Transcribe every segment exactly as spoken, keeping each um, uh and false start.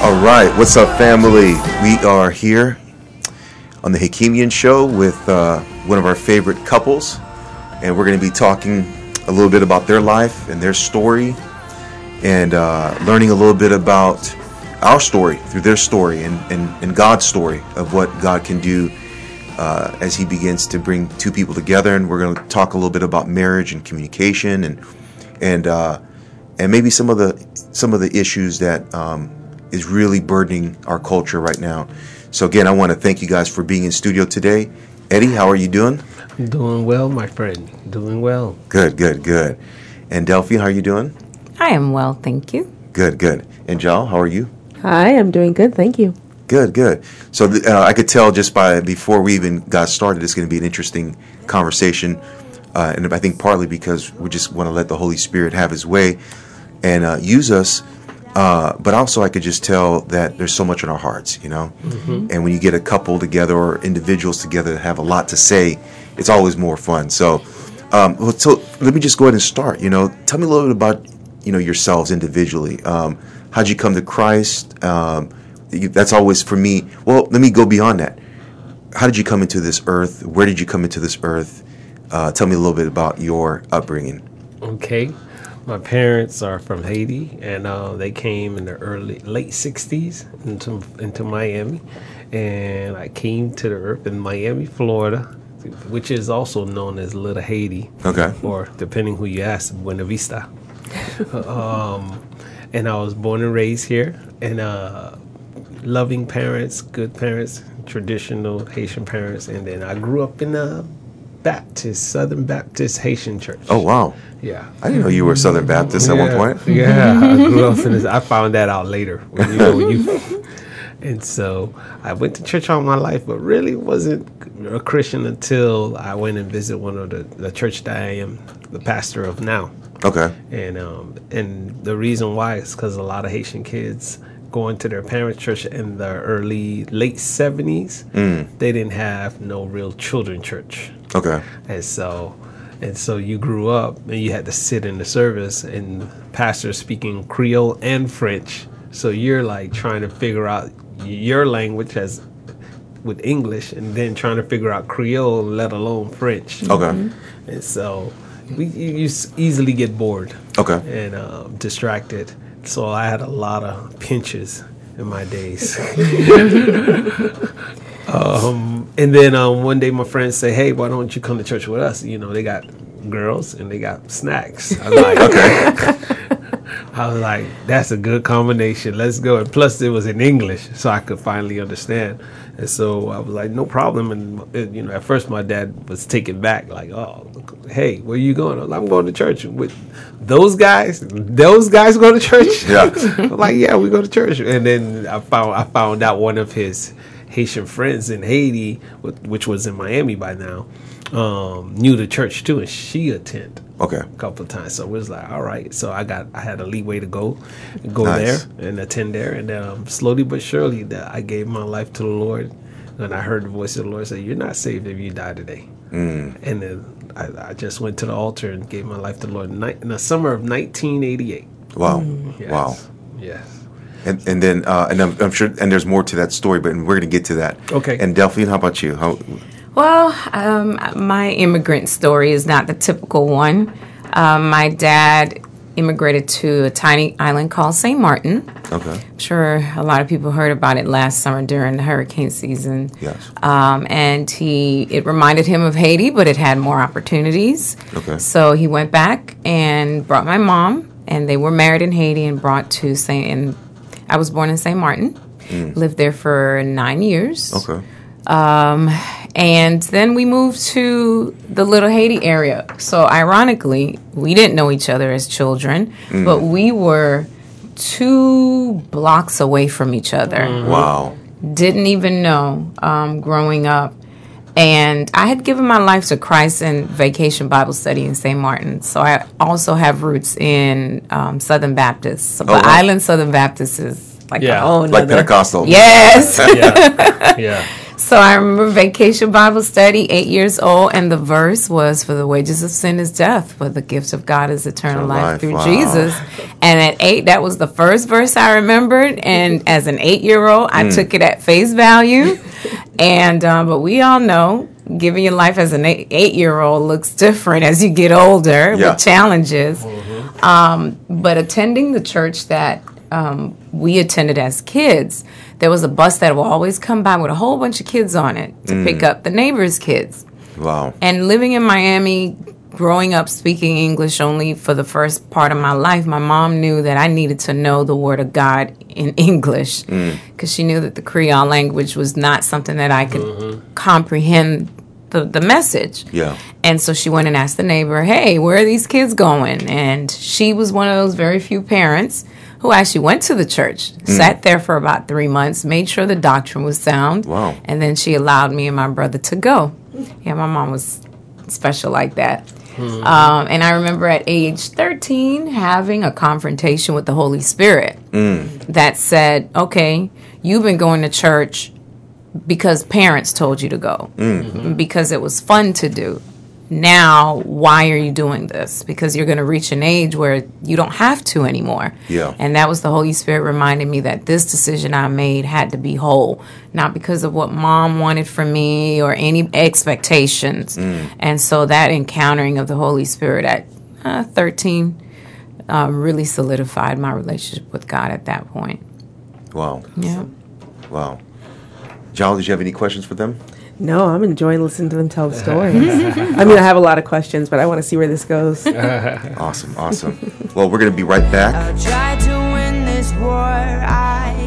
All right, what's up, family? We are here on the Hakimian Show with uh, one of our favorite couples, and we're going to be talking a little bit about their life and their story, and uh, learning a little bit about our story through their story and, and, and God's story of what God can do uh, as He begins to bring two people together. And we're going to talk a little bit about marriage and communication, and and uh, and maybe some of the some of the issues that um, is really burdening our culture right now. So again, I want to thank you guys for being in studio today. Eddie, how are you doing? Doing well, my friend. Doing well. Good, good, good. And Delphine, how are you doing? I am well, thank you. Good, good. And Jal, how are you? Hi, I'm doing good, thank you. Good, good. So th- uh, I could tell just by before we even got started, it's going to be an interesting conversation. Uh, and I think partly because we just want to let the Holy Spirit have His way and uh, use us. Uh, but also I could just tell that there's so much in our hearts, you know. Mm-hmm. And when you get a couple together or individuals together that have a lot to say, it's always more fun. So, um, well, so let me just go ahead and start. You know, tell me a little bit about, you know, yourselves individually. Um, how'd you come to Christ? Um, you, that's always for me. Well, let me go beyond that. How did you come into this earth? Where did you come into this earth? Uh, tell me a little bit about your upbringing. Okay. My parents are from Haiti, and uh, they came in the early, late sixties into into Miami, and I came to the earth in Miami, Florida, which is also known as Little Haiti. Okay. Or depending who you ask, Buena Vista. um, and I was born and raised here, and uh, loving parents, good parents, traditional Haitian parents, and then I grew up in a Baptist, Southern Baptist Haitian church. Oh, wow. Yeah. I didn't know you were Southern Baptist yeah, at one point. Yeah, I grew up in this. I found that out later. When, you know, when you, and so I went to church all my life, but really wasn't a Christian until I went and visited one of the, the church that I am the pastor of now. Okay. And um, and the reason why is because a lot of Haitian kids going to their parents' church in the early, late seventies, mm. they didn't have no real children church. Okay. And so, and so you grew up and you had to sit in the service and pastor speaking Creole and French. So you're like trying to figure out your language as with English and then trying to figure out Creole, let alone French. Okay. Mm-hmm. And so we you, you easily get bored. Okay. And um, distracted. So I had a lot of pinches in my days. um, and then um, one day my friends say, "Hey, why don't you come to church with us? You know, they got girls and they got snacks." I was like, "Okay." I was like, "That's a good combination. Let's go." And plus, it was in English, so I could finally understand. And so I was like, "No problem." And you know, at first my dad was taken back, like, "Oh, hey, where you going?" I was like, "I'm going to church with those guys. Those guys go to church." Yeah. I'm like, "Yeah, we go to church." And then I found I found out one of his Haitian friends in Haiti, which was in Miami by now, um, knew the church too, and she attended. Okay. A couple of times. So it was like, all right. So I got I had a leeway to go go Nice. there and attend there. And um, slowly but surely that I gave my life to the Lord. And I heard the voice of the Lord say, "You're not saved if you die today." Mm. And then I, I just went to the altar and gave my life to the Lord in, ni- in the summer of nineteen eighty-eight. Wow. Mm. Yes. Wow. Yes. And and then uh, and I'm, I'm sure and there's more to that story, but we're going to get to that. Okay. And Delphine, how about you? How? Well, um, my immigrant story is not the typical one. Um, my dad immigrated to a tiny island called Saint Martin. Okay. I'm sure a lot of people heard about it last summer during the hurricane season. Yes. Um, and he, it reminded him of Haiti, but it had more opportunities. Okay. So he went back and brought my mom, and they were married in Haiti and brought to Saint. And I was born in Saint Martin. Mm. Lived there for nine years. Okay. Um, and then we moved to the Little Haiti area. So ironically, we didn't know each other as children, mm. but we were two blocks away from each other. Mm. Wow. Didn't even know um, growing up. And I had given my life to Christ in Vacation Bible Study in Saint Martin. So I also have roots in um, Southern Baptist. So, oh, but wow. Island Southern Baptist is like yeah. a whole like nother. Pentecostal. Yes. yeah. yeah. So I remember Vacation Bible Study, eight years old, and the verse was, "For the wages of sin is death, but the gift of God is eternal Eternal life, life, through wow. Jesus." And at eight, that was the first verse I remembered. And as an eight-year-old, I mm. took it at face value. And um, but we all know giving your life as an eight, eight-year-old looks different as you get older yeah. with challenges. Mm-hmm. Um, but attending the church that um, we attended as kids, there was a bus that will always come by with a whole bunch of kids on it to mm. pick up the neighbors' kids. Wow. And living in Miami, growing up speaking English only for the first part of my life, my mom knew that I needed to know the Word of God in English because mm. she knew that the Creole language was not something that I could mm-hmm. comprehend the, the message. Yeah. And so she went and asked the neighbor, hey, where are these kids going? And she was one of those very few parents who actually went to the church, mm. sat there for about three months, made sure the doctrine was sound, wow. and then she allowed me and my brother to go. Yeah, my mom was special like that. Hmm. Um, and I remember at age thirteen having a confrontation with the Holy Spirit mm. that said, okay, you've been going to church because parents told you to go, mm-hmm. because it was fun to do. Now, why are you doing this? Because you're going to reach an age where you don't have to anymore. Yeah. And that was the Holy Spirit reminding me that this decision I made had to be whole, not because of what mom wanted from me or any expectations. Mm. And so that encountering of the Holy Spirit at uh, thirteen uh, really solidified my relationship with God at that point. Wow. Yeah. Wow. John, did you have any questions for them? No, I'm enjoying listening to them tell the stories. I mean, I have a lot of questions, but I want to see where this goes. Awesome, awesome. Well, we're going to be right back. I'll try to win this war, I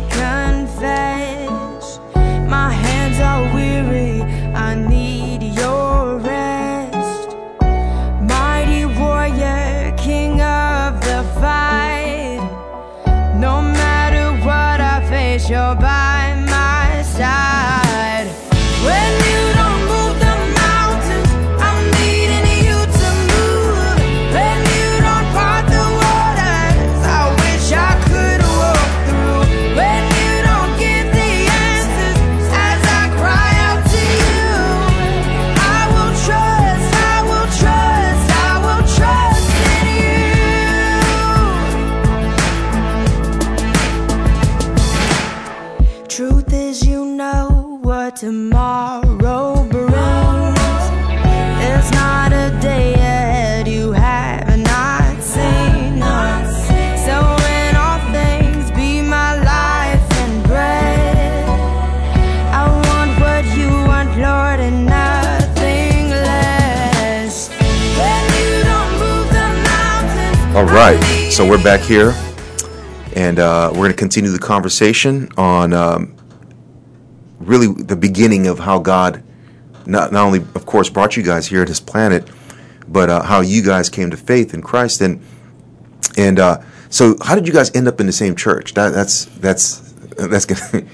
confess. My hands are weary, I need your rest. Mighty warrior, king of the fight. No matter what I face, you're by my side. When you don't move the mountains, I'm needing you to move. When you don't part the waters, I wish I could walk through. When you don't give the answers as I cry out to you, I will trust, I will trust, I will trust in you. Truth is, you know what tomorrow brings. There's not a day ahead you have not seen. So in all things be my life and bread. I want what you want, Lord, and nothing less. When you don't move the mountains. All right, so we're back here, and uh, we're going to continue the conversation on um, really the beginning of how God not, not only, of course, brought you guys here to this planet, but uh, how you guys came to faith in Christ. And and uh, so how did you guys end up in the same church? That, that's that's that's good.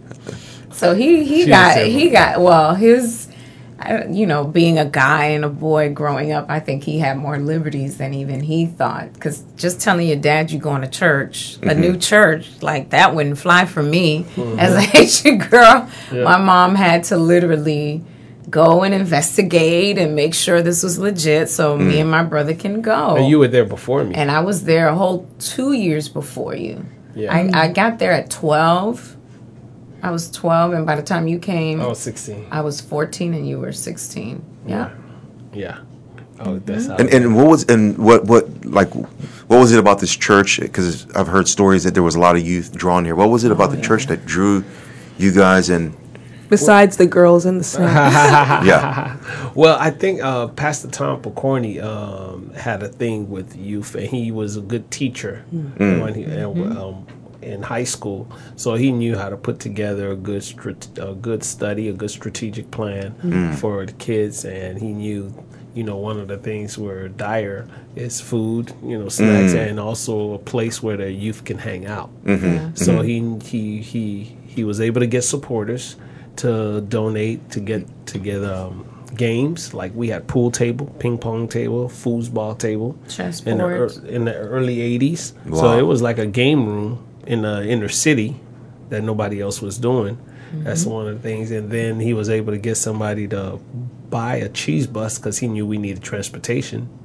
So he, he got he got well his I- you know, being a guy and a boy growing up, I think he had more liberties than even he thought. Because just telling your dad you're going to church, a Mm-hmm. new church, like that wouldn't fly for me. As a Haitian girl, Yeah. my mom had to literally go and investigate and make sure this was legit so me and my brother can go. And you were there before me. And I was there a whole two years before you. Yeah. I, I got there at twelve. I was twelve, and by the time you came, I was sixteen. I was fourteen, and you were sixteen. Yeah. Yeah. Oh, that's how. And and what was and what what like what was it about this church? Because I've heard stories that there was a lot of youth drawn here. What was it about Oh, the yeah. church that drew you guys? And Besides the girls and the snacks. yeah, Well, I think uh, Pastor Tom Pocorni um, had a thing with youth, and he was a good teacher when he, and, um, in high school. So he knew how to put together a good, strat- a good study, a good strategic plan for the kids, and he knew, you know, one of the things where dire is food, you know, snacks, and also a place where the youth can hang out. So he he he he was able to get supporters to donate to get to get um, games. Like we had pool table, ping pong table, foosball table in the, ear- Transport. in the early eighties. Wow. So it was like a game room in the inner city that nobody else was doing. That's one of the things. And then he was able to get somebody to buy a cheese bus because he knew we needed transportation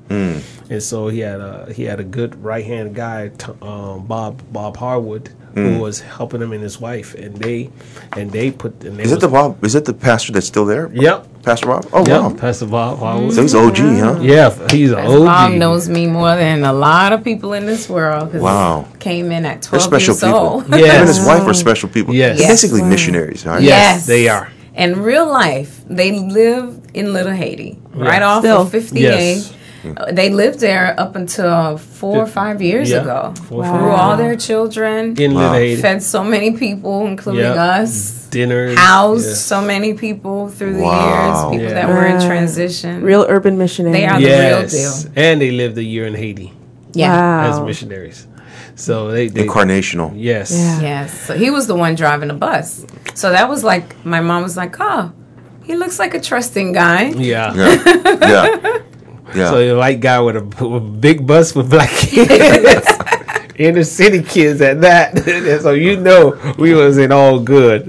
Mm. And so he had a he had a good right hand guy, t- um, Bob Bob Harwood, mm. who was helping him and his wife, and they and they put. And they is it the Bob? Is it the pastor that's still there? Yep, Pastor Bob. Oh yep, wow, Pastor Bob Harwood. So he's O G, huh? Yeah, he's an O G. Bob knows me more than a lot of people in this world. Wow, came in at They're twelve special years people. old. Yeah, him and his wife are special people. Yes. They're Yes. basically Wow. missionaries, right? Yes, Yes. they are. In real life, they live in Little Haiti, right Yeah. off Still. of fifty-eight. Yes. Uh, They lived there up until four or five years Yeah. ago. Four or Grew five. all their children. In Wow. Little Haiti. Fed so many people, including Yep. us. Dinners. Housed yes. so many people through the Wow. years. People Yeah. that were in Wow. transition. Real urban missionaries. They are the real Yes, deal. and they lived a year in Haiti Yeah. Wow. as missionaries. So they, they Incarnational. yes, Yeah. Yes. So he was the one driving the bus. So that was like, my mom was like, oh, he looks like a trusting guy. yeah. Yeah, yeah, yeah. So a white guy with a, with a big bus with black kids, inner city kids at that. So you know we was in all good.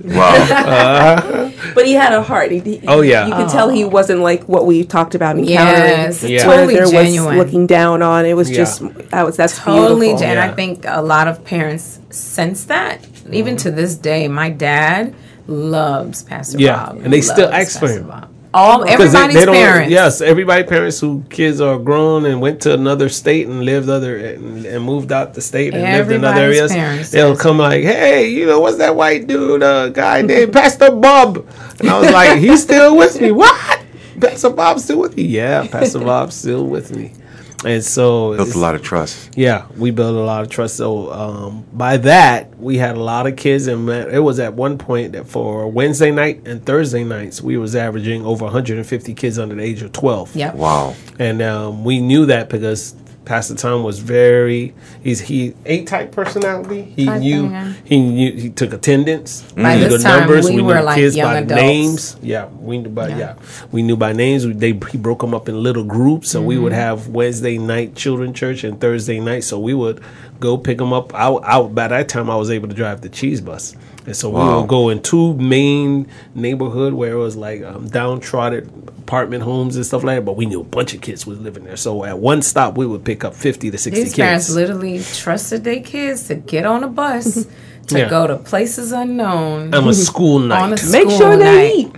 Wow. But he had a heart. He, he- Oh, yeah. You could tell he wasn't like what we talked about in Yes, Encountering, Yeah. where totally there genuine. was looking down on. It was Yeah. just that was that's Totally, beautiful. and I Yeah. think a lot of parents sense that. Even to this day, my dad loves Pastor Yeah, Bob. and they still Loves ask for Pastor him. Bob. All Because they- everybody's they don't- parents. Yes, everybody parents who kids are grown and went to another state and lived other and, and moved out the state and lived in other Everybody's areas. parents They'll says- come like, "Hey, you know what's that white dude, uh, guy named Pastor Bob?" And I was like, "He's still with me." What? Pastor Bob's still with me? Yeah, Pastor Bob's still with me. And so Built it's- a lot of trust. yeah, we built a lot of trust. So um, by that, we had a lot of kids, and man, it was at one point that for Wednesday night and Thursday nights, we was averaging over one hundred fifty kids under the age of twelve. Yep. Wow. And um, we knew that because Pastor Tom was very he's he A type personality. He Type knew thing, yeah. he knew he took attendance. By He knew this the time, we knew were like kids young by adults. names. Yeah, we knew by Yeah. yeah. we knew by names. We, they he broke them up in little groups, so Mm-hmm. we would have Wednesday night children church and Thursday night. So we would go pick them up. Out out by that time, I was able to drive the cheese bus, and so we Wow. would go in two main neighborhood where it was like um, downtrodden apartment homes and stuff like that. But we knew a bunch of kids was living there. So at one stop, we would pick up fifty to sixty These parents kids. literally trusted their kids to get on a bus to Yeah. go to places unknown On a school night. on a Make school sure they night. eat.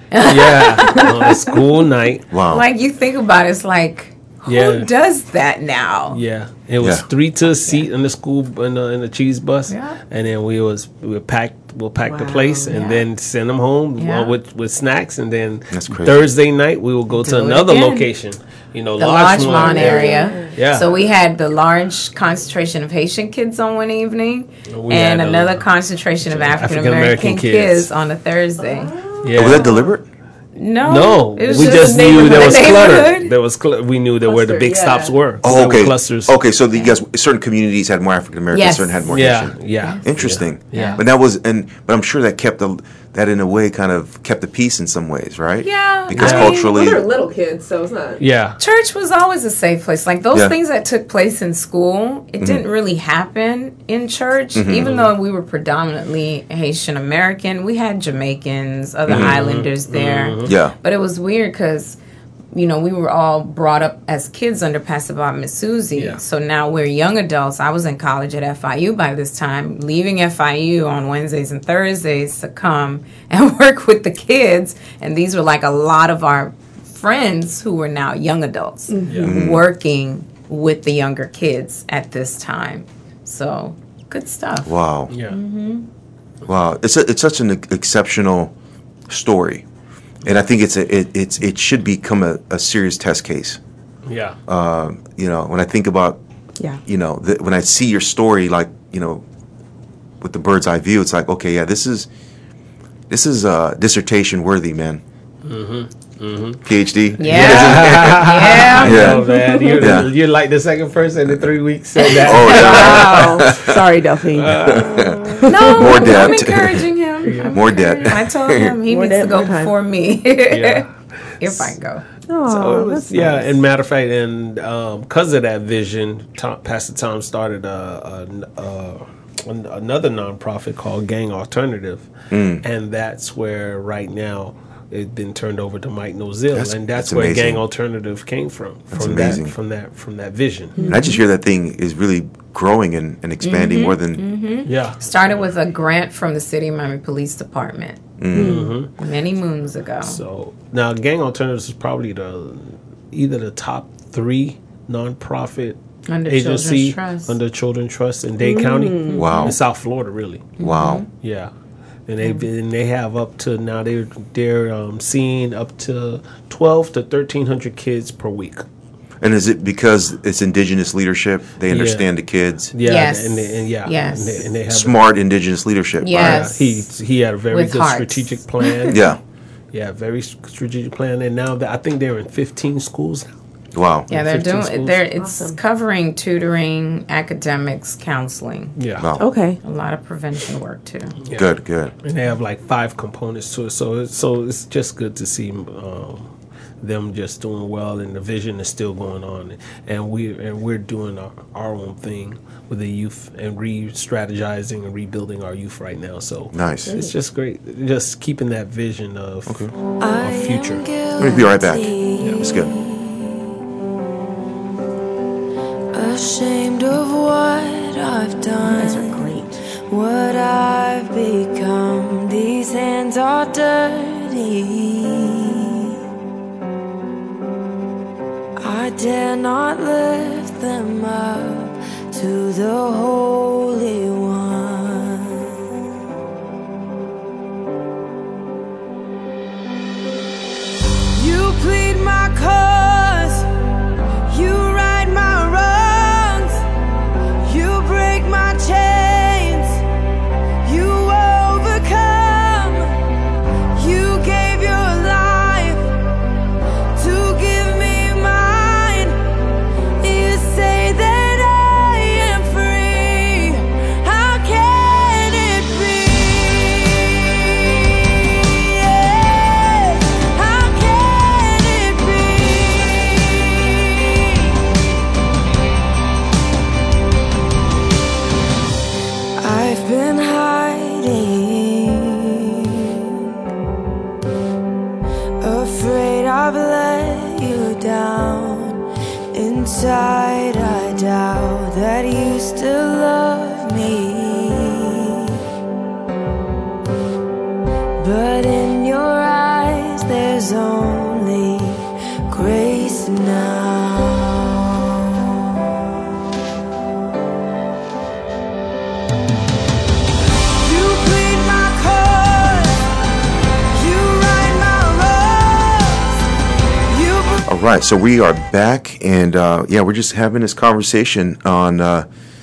yeah, on a school night. Wow. Like you think about it, it's like who Yeah. does that now? Yeah, it was Yeah. three to a seat in the school in the, in the cheese bus, Yeah. and then we was we would pack we'll pack the Wow. place and Yeah. then send them home Yeah. uh, with with snacks, and then That's crazy. Thursday night we will go Do to it another again. location. You know, The Larchmont Larchmont area. Yeah. So we had the large concentration of Haitian kids on one evening, We and had, uh, another concentration of African African-American American kids. kids on a Thursday. Yeah. Was that deliberate? No, No, it was we just the knew there was neighborhood. clutter. There was cl- we knew that where the Cluster, big yeah. stops were. Oh, There were okay. clusters. Okay, so the, you guys, certain communities had more African Americans, Yes. certain had more Yeah, Haitian. yeah. Interesting. Yeah. But that was, and but I'm sure that kept the that in a way kind of kept the peace in some ways, right? Yeah, Because I mean, culturally, Well, they're little kids, so it's not. Yeah. Church was always a safe place. Like those Yeah. things that took place in school, it didn't really happen in church. Even though we were predominantly Haitian American, we had Jamaicans, other islanders there. Yeah. But it was weird because, you know, we were all brought up as kids under Pastor Bob Misuzi. Yeah. So now we're young adults. I was in college at F I U by this time, leaving F I U on Wednesdays and Thursdays to come and work with the kids. And these were like a lot of our friends who were now young adults working with the younger kids at this time. So good stuff. wow, Yeah. wow, it's a, it's such an ex- exceptional story, and I think it's a it it's it should become a, a serious test case. Yeah. Um, you know, when I think about Yeah. you know, the, when I see your story, like, you know, with the bird's eye view, it's like, okay, yeah, this is, this is uh, dissertation worthy, man. Mm-hmm. Mm-hmm. PhD. Yeah. yeah. Yeah. Oh man, you're, Yeah. you're like the second person in three weeks said that. Oh, yeah. Wow. Sorry, Delphine. No, More I'm, I'm debt. encouraging him. I'm More debt. encouraging him. I told him he More needs debt, to go more time. before me. Yeah. If I go. Oh, So it was, that's yeah, nice. and matter of fact, and because of that vision, Tom, Pastor Tom started a, a, a, an- another nonprofit called Gang Alternative, and that's where right now It's been turned over to Mike Nozil, That's- and that's that's where amazing. Gang Alternative came from. That's from amazing. that from that from that vision. And I just hear that thing is really growing and, and expanding more than Yeah. Started with a grant from the City of Miami Police Department many moons ago. So now, Gang Alternatives is probably the either the top three nonprofit Under agency Children's Trust. under Children's Trust in Dade County, Wow. in South Florida, really. wow. Yeah, and they and they have up to now they're they're um, seeing up to twelve to thirteen hundred kids per week. And is it because it's indigenous leadership? They understand the kids. Yeah, Yes. and, they, and yeah, Yes. and they, and they have Smart indigenous leadership. Yes. Yeah, he he had a very With good hearts. strategic plan. Yeah. Yeah, very strategic plan, and now that I think they're in fifteen schools now. Wow. Yeah, they're fifteen doing. schools. They're it's Awesome. covering tutoring, academics, counseling, Yeah. Wow. Okay. a lot of prevention work too. Yeah. Good, good. And they have like five components to it, so it's, so it's just good to see um, them just doing well, and the vision is still going on, and we and we're doing our, our own thing with the youth and re-strategizing and rebuilding our youth right now. So Nice. it's just great, just keeping that vision of I a future. am We're going to be right back. guilty, Yeah, it's good. ashamed of what I've You guys done, are great. what I've become. These hands are dirty. I dare not lift them up to the Holy One. You plead my cause, you right my wrongs, you break my chains, you overcome, you gave your life to give me mine. You say that I am free. How can it be? Yeah. How can it be? I've been hiding, afraid I've let you down. Inside I doubt that you still love me, but in your eyes there's only grace now. You plead my cause, you right my wrongs, you All right, so we are back, and uh, yeah, we're just having this conversation on uh,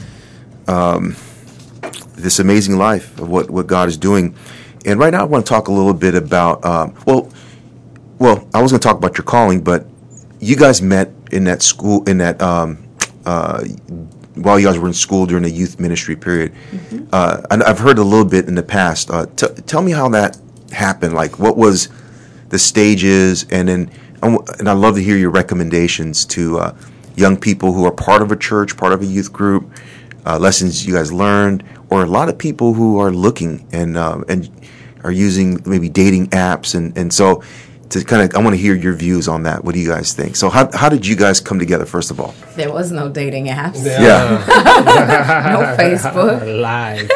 um, this amazing life of what, what God is doing. And right now, I want to talk a little bit about um, well, well, I was going to talk about your calling, but you guys met in that school in that um, uh, while you guys were in school during the youth ministry period. Uh, and I've heard a little bit in the past. Uh, t- tell me how that happened. Like, what was the stages, and then and I'd love to hear your recommendations to uh, young people who are part of a church, part of a youth group, uh, lessons you guys learned, or a lot of people who are looking and uh, and are using maybe dating apps, and, and so to kind of I want to hear your views on that. What do you guys think? So how how did you guys come together, first of all? There was no dating apps, Yeah. no Facebook. Live.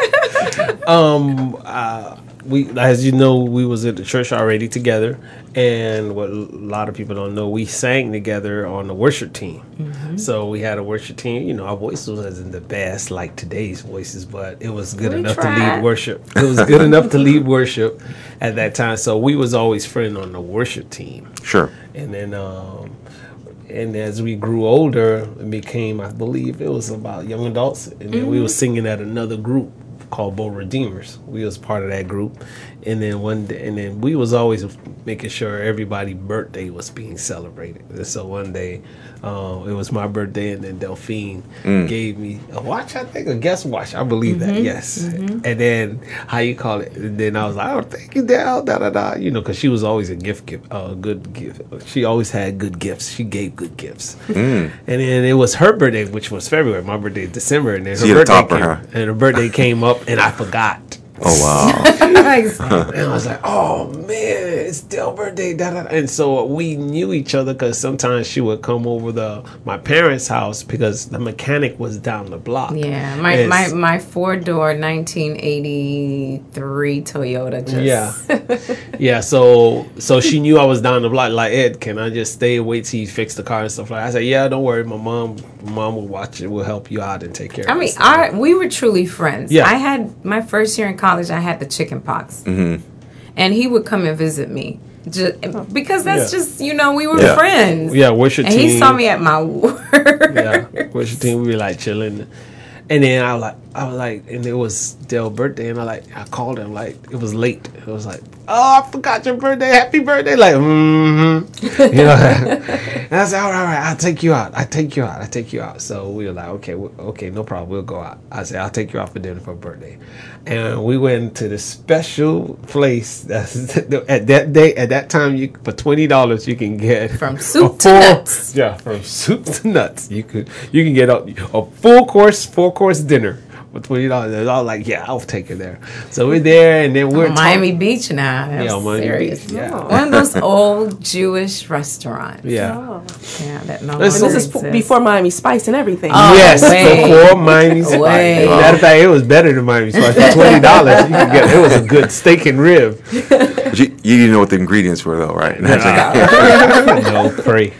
um, uh, we, as you know, we was at the church already together, and what a lot of people don't know, we sang together on the worship team. So we had a worship team. You know, our voice wasn't the best like today's voices, but it was good We enough to tried. lead worship. It was good enough to lead worship at that time. So we was always friends on the worship team. Sure. And then, um, and as we grew older, it became, I believe, it was about young adults, and then we was singing at another group called Bold Redeemers. We was part of that group, and then one day, and then we was always making sure everybody's birthday was being celebrated. And so one day, uh, it was my birthday, and then Delphine gave me a watch, I think, a guest watch. I believe that, yes. And then how you call it? And then I was like, oh, thank you, Del, da da da. You know, because she was always a gift, gift, uh, good gift. She always had good gifts. She gave good gifts. And then it was her birthday, which was February. My birthday is December, and then So her you had to birthday top her, came, huh? and her birthday came up, and I forgot. Oh wow! And I was like, oh man, it's Dell's birthday. Da, da, da. And so we knew each other because sometimes she would come over to my parents' house because the mechanic was down the block. Yeah, my And my, my four door nineteen eighty-three Toyota. Just Yeah, yeah. So so she knew I was down the block. Like, Ed, can I just stay and wait till you fix the car and stuff like that? I said, yeah, don't worry. My mom, mom will watch it. Will help you out and take care. I of mean, it. our, we were truly friends. Yeah. I had my first year in college. I had the chicken pox, Mm-hmm. and he would come and visit me. Just, because that's Yeah. just, you know, we were Yeah. friends. Yeah, what's your And team? he saw me at my work. Yeah, what's your team? We were like chilling, and then I was like, I was like, and it was Dell's birthday, and I like, I called him like it was late. It was like, oh, I forgot your birthday. Happy birthday! Like, mm-hmm. You know. And I said, all right, all right, I'll take you out. I take you out. I take you out. So we were like, okay, we- okay, no problem. We'll go out. I said, I'll take you out for dinner for birthday, and we went to this special place. That's at that day, at that time, you for twenty dollars you can get From soup a to full- nuts. Yeah, from soup to nuts. You could you can get a, a full course, four course dinner for twenty dollars. I was like, yeah, I'll take it there. So we're there, and then we're Miami talking- Beach now. That Yeah, was Miami serious. Beach, yeah. One of those old Jewish restaurants. Yeah. Yeah, that no This And longer this is p- exists. before Miami Spice and everything. Oh, Yes, way. before Miami Spice. Way. Matter of fact, it was better than Miami Spice. For twenty dollars, you could get it was a good steak and rib. But you, you didn't know what the ingredients were, though, right? No, pray.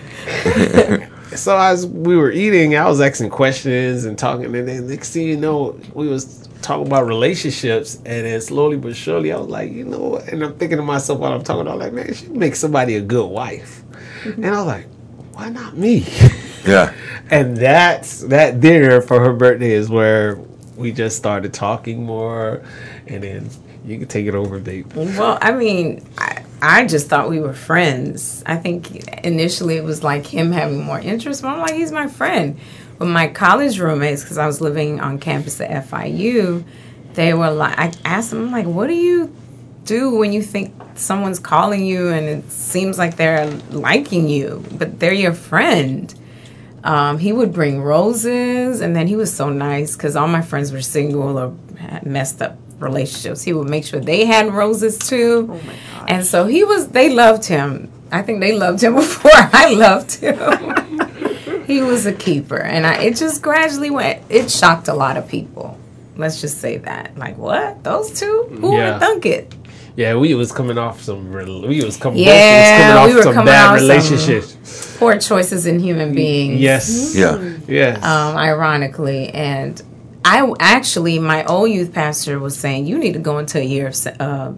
So as we were eating, I was asking questions and talking, and then next thing you know, we was talking about relationships, and then slowly but surely, I was like, you know what? And I'm thinking to myself while I'm talking, I'm like, man, she makes somebody a good wife, and I was like, why not me? Yeah. And that's that dinner for her birthday is where we just started talking more, and then you can take it over, babe. Well, I mean, I, I just thought we were friends. I think initially it was like him having more interest, but I'm like, he's my friend. But my college roommates, because I was living on campus at F I U, they were like, I asked them, I'm like, what do you do when you think someone's calling you and it seems like they're liking you, but they're your friend? Um, he would bring roses, and then he was so nice because all my friends were single or had messed up relationships. He would make sure they had roses too. Oh my gosh. And so he was, they loved him. I think they loved him before I loved him. He was a keeper. And I, it just gradually went, it shocked a lot of people. Let's just say that. Like, what? Those two? Who Yeah. would thunk it? Yeah, we was coming off some. rel- We was coming. Yeah, both we was were coming coming off some bad off some- relationships. Poor choices in human beings. Yes. Yeah. Yes. um, ironically. And I actually, my old youth pastor was saying, you need to go into a year of, ce- uh,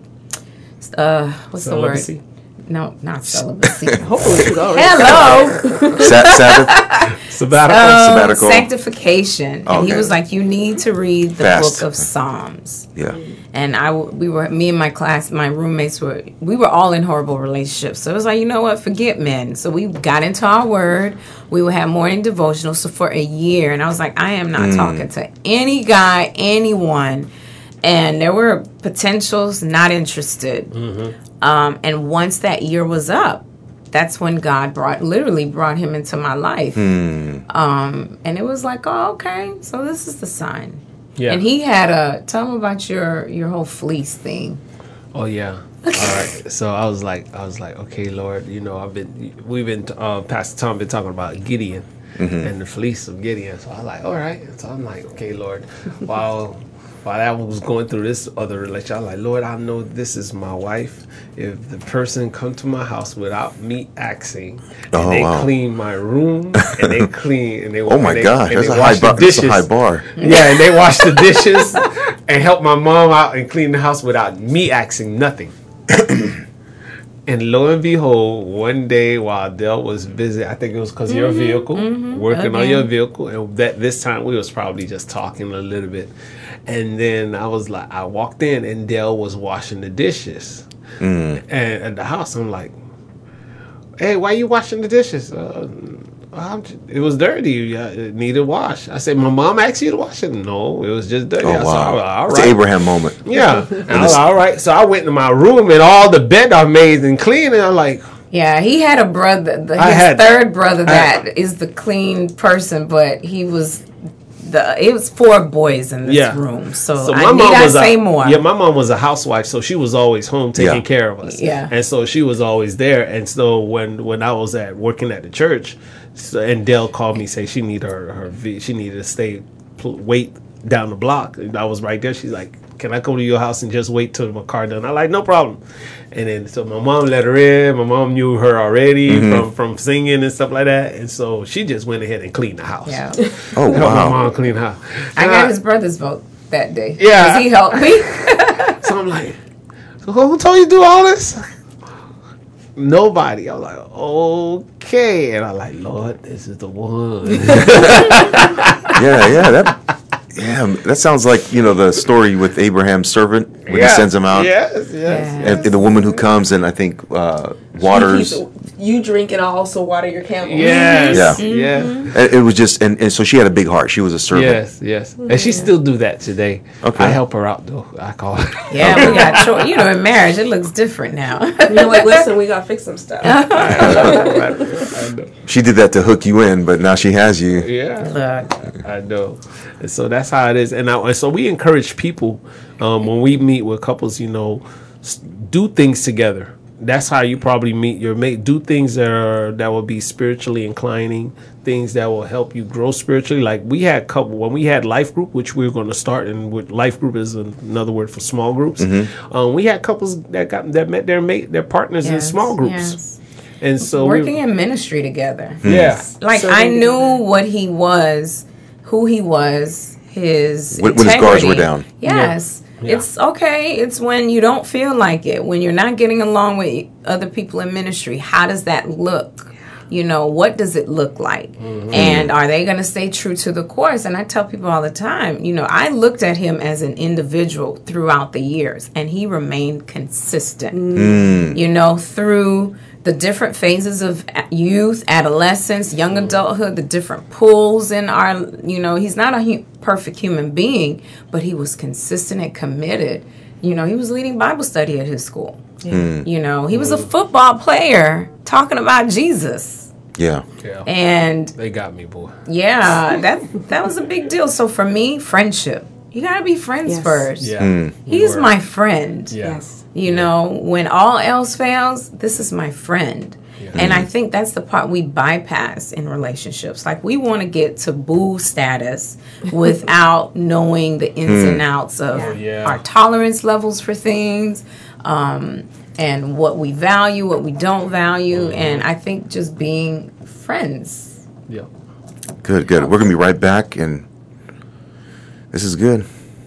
uh, what's Celibacy? the word? No, not celibacy. Hopefully she's already. Hello. Sa- Sabbath. Sabbatical. Um, sabbatical. Sanctification. And he Okay. was like, you need to read the Fast. book of Psalms. Yeah. And I, w- we were, me and my class, my roommates were, we were all in horrible relationships. So it was like, you know what, forget men. So we got into our word. We would have morning devotionals. So for a year, and I was like, I am not talking to any guy, anyone. And there were potentials, not interested. Um, and once that year was up, that's when God brought, literally brought him into my life. Um, and it was like, oh, okay, so this is the sign. Yeah. And he had a, tell him about your, your whole fleece thing. Oh yeah. All right. So I was like, I was like, okay, Lord, you know, I've been, we've been, uh, Pastor Tom been talking about Gideon and the fleece of Gideon. So I was like, all right. So I'm like, okay, Lord, while while I was going through this other relationship, I was like, Lord, I know this is my wife. If the person come to my house without me asking, and Oh, they wow. clean my room, and they clean, and they Oh my and they, gosh, and that's they a, wash high bar, the that's a dishes. high bar. Yeah, and they wash the dishes and help my mom out and clean the house without me asking nothing. And lo and behold, one day while Dell was busy, I think it was because of your vehicle, working on your Again. vehicle, and that this time we was probably just talking a little bit. And then I was like, I walked in and Dell was washing the dishes. And at the house, I'm like, hey, why you washing the dishes? Uh, I'm j- it was dirty. Uh, It needed wash. I said, my mom asked you to wash it. No, it was just dirty. Oh I said, wow. all It's right. an Abraham moment. Yeah. And I was like, all right. So I went to my room and all the bed I made and clean. And I'm like, Yeah, he had a brother, the, I his had- third brother I- that is the clean person, but he was the it was four boys in this Yeah. room. So, So I my need mom I was say a, more. Yeah, my mom was a housewife, so she was always home taking Yeah. care of us. Yeah. and so she was always there. And so when when I was at working at the church, so, and Dell called me, say she needed her her v- she needed to stay pl- wait down the block. And I was right there. She's like, "Can I go to your house and just wait till my car done?" I like, "No problem." And then so my mom let her in. My mom knew her already Mm-hmm. from from singing and stuff like that. And so she just went ahead and cleaned the house. Yeah. Oh Helped my wow. mom clean the house. I And got his brother's vote that day. Yeah. 'Cause he helped me. So I'm like, so who told you to do all this? Nobody. I was like, okay. And I'm like, Lord, this is the one. Yeah, yeah, that yeah, that sounds like, you know, the story with Abraham's servant when he sends him out. Yes, yes. Yeah. And, and the woman who comes and I think uh, waters. You drink and I'll also water your camel. Yes. Yeah. Yes. And it was just, and, and so she had a big heart. She was a servant. Yes, yes. And she still do that today. Okay. I help her out though. I call her. Yeah, we got cho- you know, in marriage it looks different now. You're like, listen, we gotta fix some stuff. I know. She did that to hook you in, but now she has you. Yeah. Look, I know. And so that's how it is. And, I, and so we encourage people um, when we meet with couples, you know, s- do things together. That's how you probably meet your mate. Do things that are that will be spiritually inclining, things that will help you grow spiritually. Like we had couple when we had life group, which we were going to start, and with life group is another word for small groups. Um, we had couples that got that met their mate, their partners in yes, small groups, yes. and so Working we, in ministry together. yeah, Like So I they- knew what he was, who he was, his When- when his guards were integrity. down. Yes. Yeah. It's okay. It's when you don't feel like it, when you're not getting along with other people in ministry. How does that look? You know, what does it look like? And are they going to stay true to the course? And I tell people all the time, you know, I looked at him as an individual throughout the years, and he remained consistent, you know, through the different phases of youth, adolescence, young adulthood, the different pulls in our, you know, he's not a hu- perfect human being, but he was consistent and committed. You know, he was leading Bible study at his school. You know, he was a football player talking about Jesus. Yeah. yeah. And They got me, boy. yeah, that that was a big deal. So for me, friendship. You got to be friends Yes. first. Yeah, we He's were. my friend. Yeah. Yes. You know, when all else fails, this is my friend. And I think that's the part we bypass in relationships. Like, we want to get to boo status without knowing the ins and outs of Oh, yeah. our tolerance levels for things, um, and what we value, what we don't value. And I think just being friends. Yeah. Good, good. We're going to be right back, and this is good.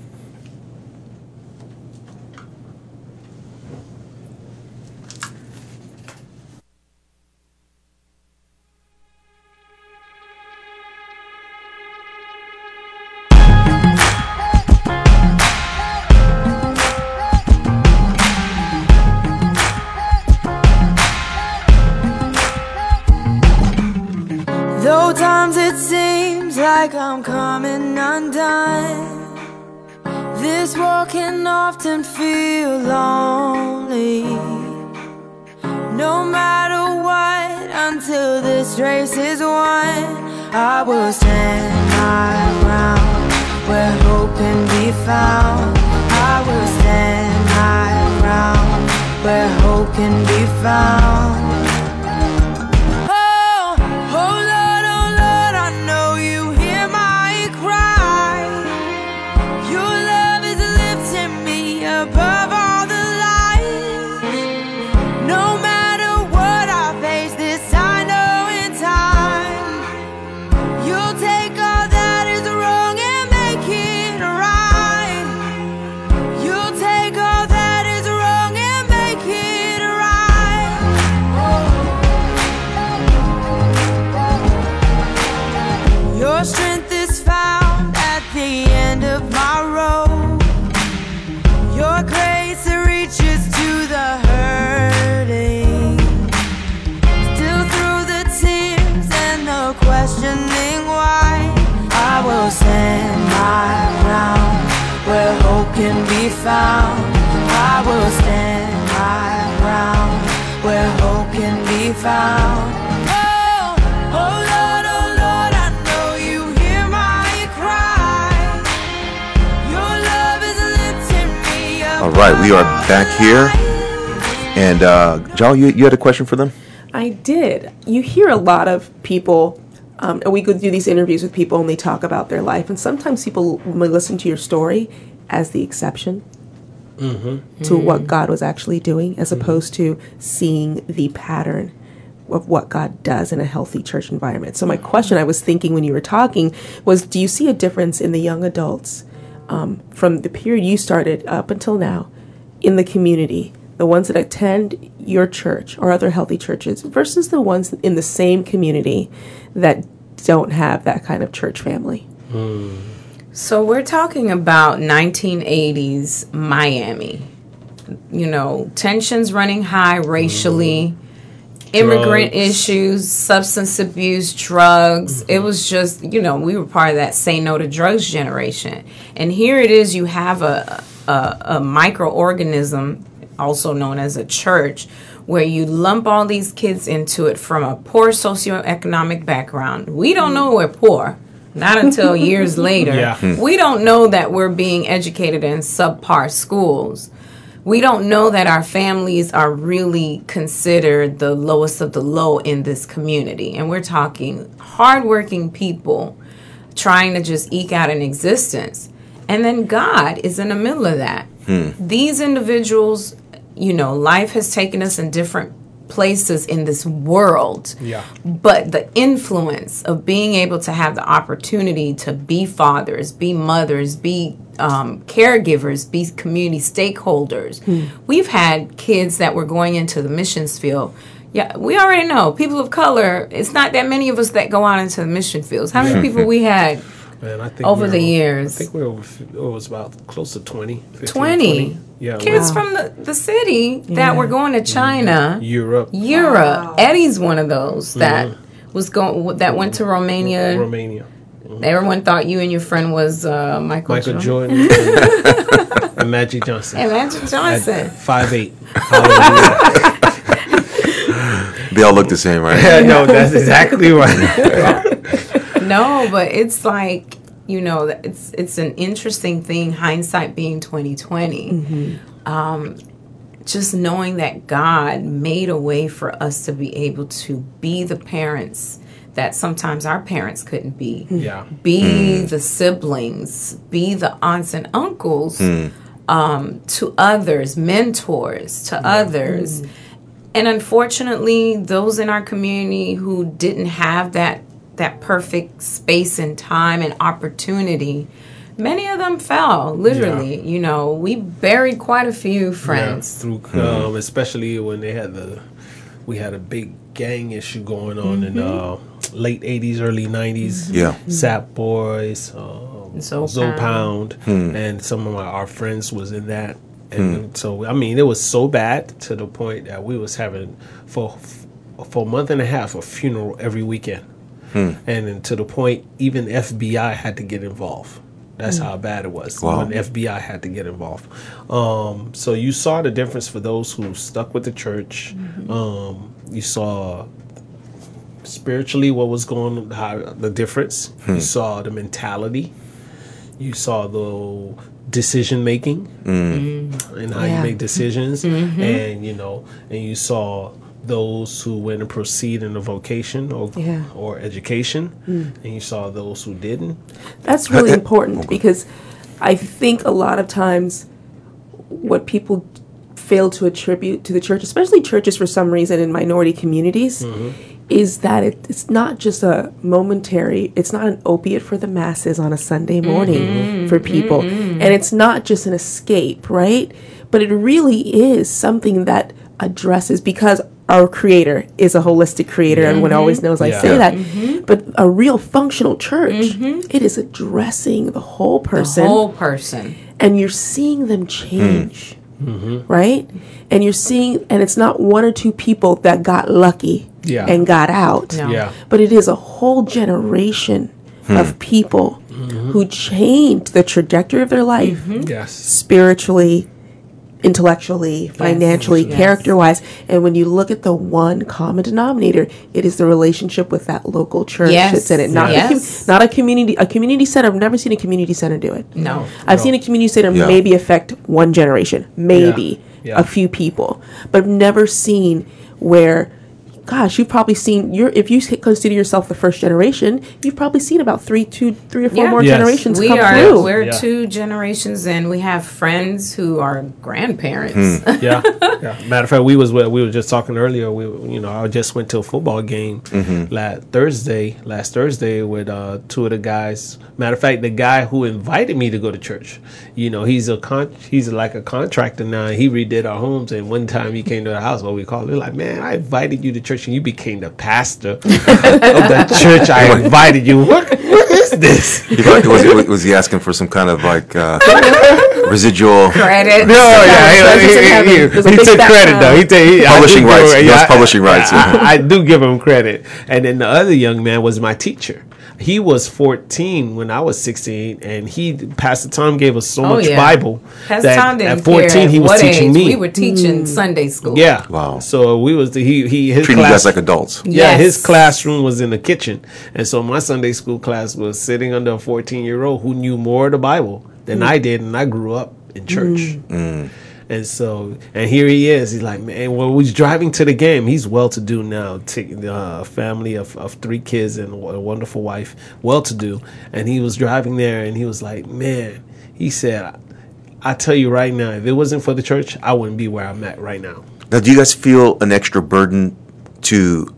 Though times it seems like I'm coming undone, this world can often feel lonely. No matter what, until this race is won, I will stand my ground where hope can be found. I will stand my ground where hope can be found. Your strength is found at the end of my road. Your grace reaches to the hurting. Still through the tears and the questioning why, I will stand my ground where hope can be found. I will stand my ground where hope can be found. Oh, oh Lord, oh Lord, I know you hear my cry. All right, we are back here. And, uh, Joel, you, you had a question for them? I did. You hear a lot of people, um, and we go do these interviews with people and they talk about their life. And sometimes people may listen to your story as the exception mm-hmm. to mm-hmm. what God was actually doing, as mm-hmm. opposed to seeing the pattern of what God does in a healthy church environment. So my question I was thinking when you were talking was, do you see a difference in the young adults um, from the period you started up until now in the community, the ones that attend your church or other healthy churches versus the ones in the same community that don't have that kind of church family? Mm. So we're talking about nineteen eighties Miami. You know, tensions running high racially. Mm. Immigrant drugs. Issues, substance abuse, drugs. Mm-hmm. It was just, you know, we were part of that say no to drugs generation. And here it is, you have a, a, a microorganism, also known as a church, where you lump all these kids into it from a poor socioeconomic background. We don't know we're poor. Not until years later. Yeah. We don't know that we're being educated in subpar schools. We don't know that our families are really considered the lowest of the low in this community. And we're talking hardworking people trying to just eke out an existence. And then God is in the middle of that. Hmm. These individuals, you know, life has taken us in different places in this world. Yeah. But the influence of being able to have the opportunity to be fathers, be mothers, be um, caregivers, be community stakeholders. Hmm. We've had kids that were going into the missions field. Yeah, we already know people of color. It's not that many of us that go out into the mission fields. How many people we had Man, I think over the over, years? I think we were over, it was about close to twenty. fifteen, twenty. twenty. Yeah, kids wow. from the, the city yeah. that were going to China, mm-hmm. Europe. Europe. Wow. Eddie's one of those that mm-hmm. was going that went to Romania. Romania. Mm-hmm. Everyone thought you and your friend was uh, Michael, Michael Jordan. Jordan and Magic Johnson. And Magic Johnson. five eight. They all look the same, right? Yeah, no, that's exactly right. No, but it's like, you know, it's it's an interesting thing, hindsight being twenty twenty. Mm-hmm. Um, just knowing that God made a way for us to be able to be the parents that sometimes our parents couldn't be. Yeah. Be mm. the siblings, be the aunts and uncles mm. um, to others, mentors to yeah. others. Mm. And unfortunately, those in our community who didn't have that that perfect space and time and opportunity, many of them fell, literally. Yeah. You know, we buried quite a few friends. Yeah, through, mm-hmm. um, especially when they had the, we had a big gang issue going on mm-hmm. in uh, late eighties, early nineties. Yeah. Sap Boys, um, Zoe Zoe Pound, hmm. and some of my, our friends was in that. And hmm. so, I mean, it was so bad to the point that we was having, for, for a month and a half, a funeral every weekend. Hmm. And then to the point, even F B I had to get involved. That's mm. how bad it was. Wow. When F B I had to get involved. Um, so you saw the difference for those who stuck with the church. Mm-hmm. Um, you saw spiritually what was going on, how, the difference. Hmm. You saw the mentality. You saw the decision making mm. and how yeah. you make decisions. Mm-hmm. And, you know, and you saw those who went and proceed in a vocation or yeah. or education, mm. and you saw those who didn't. That's really important because I think a lot of times what people fail to attribute to the church, especially churches for some reason in minority communities, mm-hmm. is that it, it's not just a momentary, it's not an opiate for the masses on a Sunday morning mm-hmm. for people. Mm-hmm. And it's not just an escape, right? But it really is something that addresses, because our creator is a holistic creator, mm-hmm. everyone always knows I yeah. say that. Mm-hmm. But a real functional church, mm-hmm. it is addressing the whole person. The whole person. And you're seeing them change, mm-hmm. right? And you're seeing, and it's not one or two people that got lucky yeah. and got out. No. Yeah. But it is a whole generation hmm. of people mm-hmm. who changed the trajectory of their life mm-hmm. yes. spiritually intellectually, financially, Yes. character-wise. And when you look at the one common denominator, it is the relationship with that local church Yes. that's in it. Not, Yes. a, com- not a community a community center. I've never seen a community center do it. No. I've seen a community center Yeah. maybe affect one generation, maybe Yeah. Yeah. a few people, but I've never seen where, gosh, you've probably seen your if you consider yourself the first generation, you've probably seen about three, two, three or four Yeah. more Yes. generations We come are through. we're Yeah. two generations in. We have friends who are grandparents. Hmm. yeah, yeah. Matter of fact, we was we were just talking earlier. We, you know, I just went to a football game last Thursday, last Thursday with uh, two of the guys. Matter of fact, the guy who invited me to go to church, you know, he's a con- he's like a contractor now. He redid our homes, and one time he came to the house. What we call it, like, man, I invited you to church, and you became the pastor of the church. I invited you. What, what is this? He thought- was, he, was he asking for some kind of like uh, residual Credit. No, yeah, he, Treasures in he, heaven. he, There's a he big took credit background. though. He, ta- he I Publishing do give rights. him- He has I- publishing rights, I, yeah. I, I do give him credit. And then the other young man was my teacher. He was fourteen when I was sixteen, and he Pastor Tom gave us so Oh, much yeah. Bible Pastor that Tom didn't at fourteen care he was what teaching age. me. We were teaching Sunday school. yeah, Wow. So we was the, he he his treating you class guys like adults. yeah, Yes. his classroom was in the kitchen, and so my Sunday school class was sitting under a fourteen-year-old who knew more of the Bible than I did, and I grew up in church. And so, and here he is. He's like, man, when we was driving to the game, he's well-to-do now, taking uh, a family of, of three kids and a wonderful wife, well-to-do. And he was driving there, and he was like, man, he said, I tell you right now, if it wasn't for the church, I wouldn't be where I'm at right now. Now, do you guys feel an extra burden to?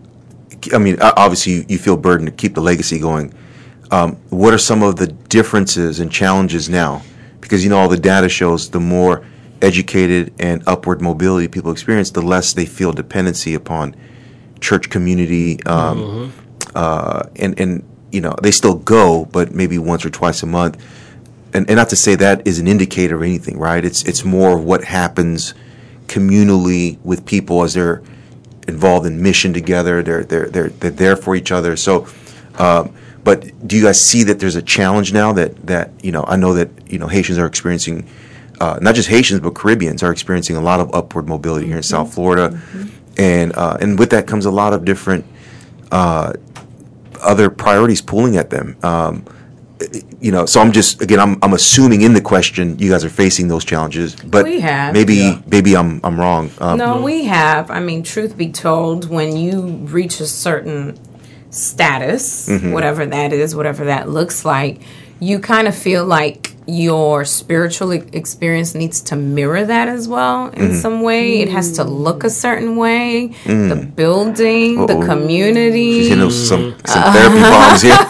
I mean, o- obviously, you, you feel burden to keep the legacy going. Um, what are some of the differences and challenges now? Because you know, all the data shows the more educated and upward mobility people experience, the less they feel dependency upon church community. Um, uh, and and you know, they still go, but maybe once or twice a month. And, and not to say that is an indicator of anything, right? It's it's more of what happens communally with people as they're involved in mission together. They're they're they're they're there for each other. So, um, but do you guys see that there's a challenge now that that you know? I know that you know Haitians are experiencing, uh, not just Haitians but Caribbeans are experiencing a lot of upward mobility here in South Florida, and uh, and with that comes a lot of different uh, other priorities pulling at them. Um, you know, so I'm just again, I'm I'm assuming in the question you guys are facing those challenges, but We have. maybe Yeah. maybe I'm I'm wrong. Um, No, we have. I mean, truth be told, when you reach a certain status, whatever that is, whatever that looks like, you kind of feel like your spiritual e- experience needs to mirror that as well in some way. It has to look a certain way. The building, the Uh-oh. community. She's hitting us some some therapy bombs here.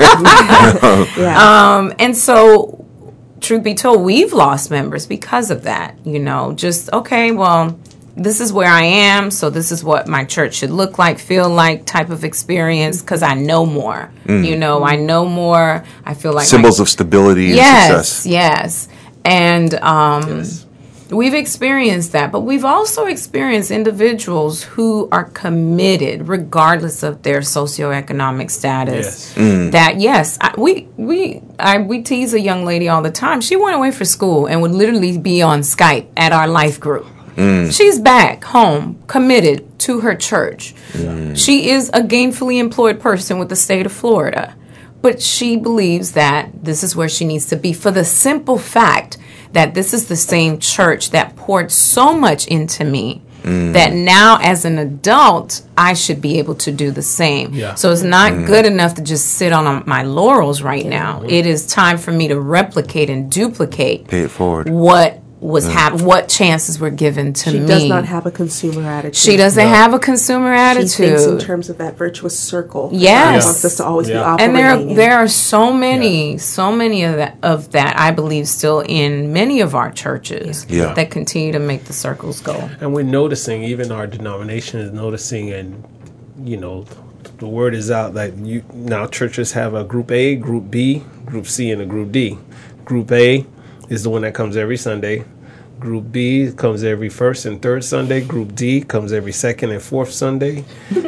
Yeah. Um, and so, truth be told, we've lost members because of that. You know, just, okay, well, this is where I am, so this is what my church should look like, feel like type of experience, because I know more. You know, I know more. I feel like my- Symbols of stability and yes, success. yes. And um, we've experienced that, but we've also experienced individuals who are committed, regardless of their socioeconomic status. Yes. That yes, I, we we I, we tease a young lady all the time. She went away for school and would literally be on Skype at our life group. She's back home, committed to her church. She is a gainfully employed person with the state of Florida. But she believes that this is where she needs to be for the simple fact that this is the same church that poured so much into me that now as an adult, I should be able to do the same. Yeah. So it's not good enough to just sit on um, my laurels right now. It is time for me to replicate and duplicate Pay it forward. what was hap- what chances were given to She me. does not have a consumer attitude. She doesn't have a consumer She thinks in attitude. terms of that virtuous circle. Yes. She wants us to always be Yeah. operating. And there in. there are so many, so many of that of that I believe still in many of our churches Yeah. that continue to make the circles go. And we're noticing, even our denomination is noticing, and you know, the word is out that you now churches have a group A, group B, group C, and a group D. Group A is the one that comes every Sunday. Group B comes every first and third Sunday. Group D comes every second and fourth Sunday.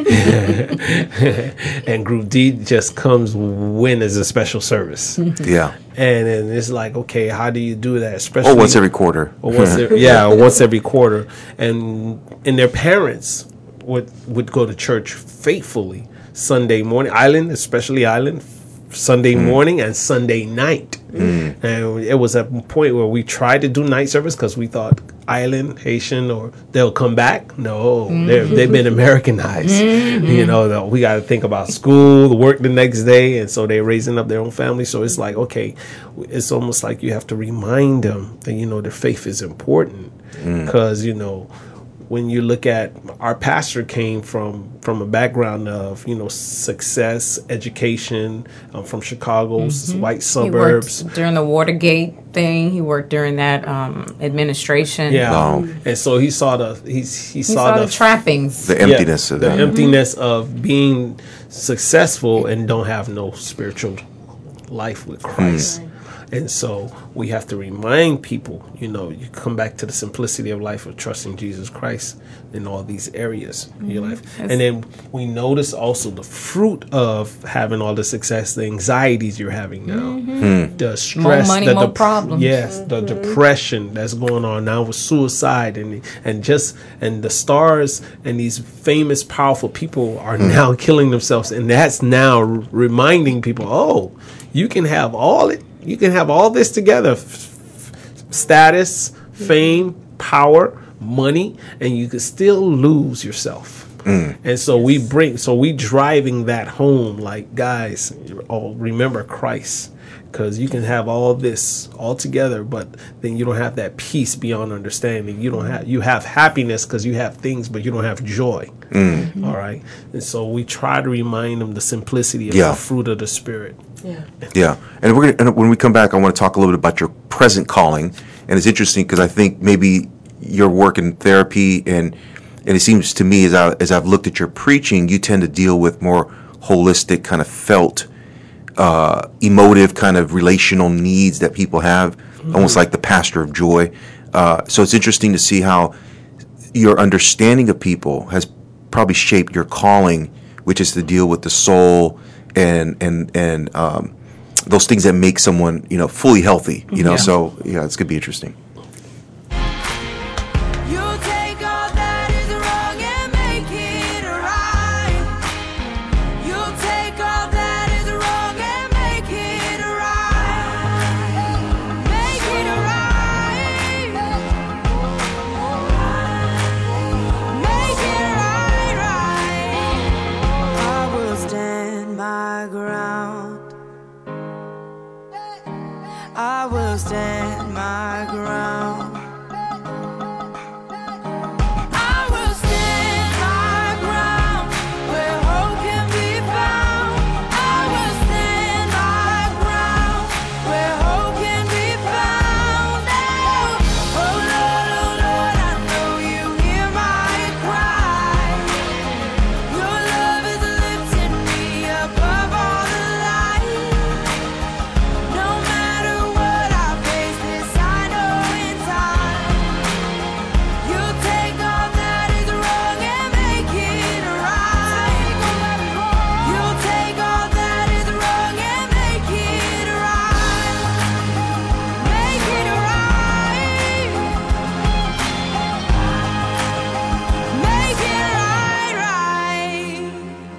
And Group D just comes when there's a special service. Yeah. And then it's like, okay, how do you do that? Especially Or once every quarter. Or once every, yeah, or once every quarter. And and their parents would would go to church faithfully Sunday morning, Island, especially Island, Sunday mm. morning and Sunday night. Mm. And it was a point where we tried to do night service because we thought Island, Haitian, or they'll come back. No, mm. they've been Americanized. Mm-hmm. You know, the, we got to think about school, the work the next day, and so they're raising up their own family. So it's like, okay, it's almost like you have to remind them that, you know, their faith is important because, mm. you know, when you look at our pastor came from from a background of, you know, success, education, um, from Chicago's mm-hmm. white suburbs. He worked during the Watergate thing. He worked during that um, administration. Yeah, wow. And so he saw the he's, he, he saw, saw the, the trappings, the emptiness yeah, of the that. emptiness mm-hmm. of being successful and don't have no spiritual life with Christ. Mm. And so we have to remind people, you know, you come back to the simplicity of life of trusting Jesus Christ in all these areas mm-hmm. in your life. Yes. And then we notice also the fruit of having all the success, the anxieties you're having now, mm-hmm. the stress, more money, the more dep- problems. Yes, mm-hmm. the depression that's going on now with suicide and and just and the stars and these famous, powerful people are mm-hmm. now killing themselves, and that's now r- reminding people, oh, you can have all it. You can have all this together, f- status, fame, power, money, and you can still lose yourself. Mm. And so we bring, so we driving that home like, guys, oh, remember Christ. Because you can have all this all together, but then you don't have that peace beyond understanding. You don't have you have happiness because you have things, but you don't have joy. Mm. All right, and so we try to remind them the simplicity of yeah. the fruit of the Spirit. Yeah, yeah. And we're gonna, and when we come back, I want to talk a little bit about your present calling. And it's interesting because I think maybe your work in therapy and and it seems to me as I as I've looked at your preaching, you tend to deal with more holistic, kind of felt. Uh, emotive kind of relational needs that people have, mm-hmm. almost like the pastor of joy. Uh, so it's interesting to see how your understanding of people has probably shaped your calling, which is to deal with the soul and and and um, those things that make someone, you know, fully healthy. You know, yeah. So yeah, it's gonna be interesting. I will stand my ground. I will stand my ground where hope can be found. I will stand my ground where hope can be found. Oh, oh Lord, oh Lord, I know you hear my cry. Your love is lifting me above all the light. No matter what I face, this I know in time. You'll take all that is wrong and make it right. You'll take all that is wrong and make it right. Make it right. Make it right, right.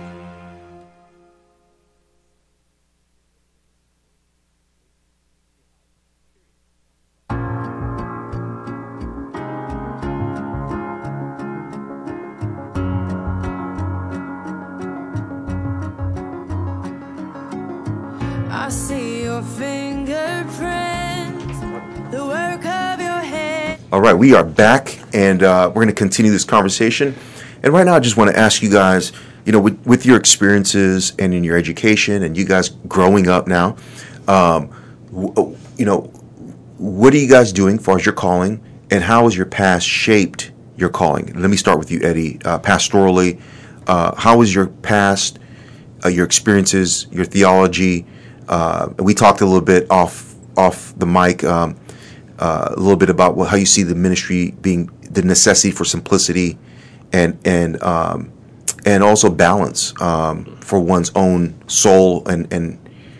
I see your fingerprints, the work of your hand. All right, we are back, and uh, we're going to continue this conversation. And right now, I just want to ask you guys, you know, with, with your experiences and in your education, and you guys growing up now, um, w- you know, what are you guys doing as far as your calling, and how has your past shaped your calling? Let me start with you, Eddie. Uh, pastorally, uh, how was your past, uh, your experiences, your theology? Uh, we talked a little bit off off the mic. Um, uh, a little bit about what, how you see the ministry being the necessity for simplicity, and and um, and also balance um, for one's own soul and and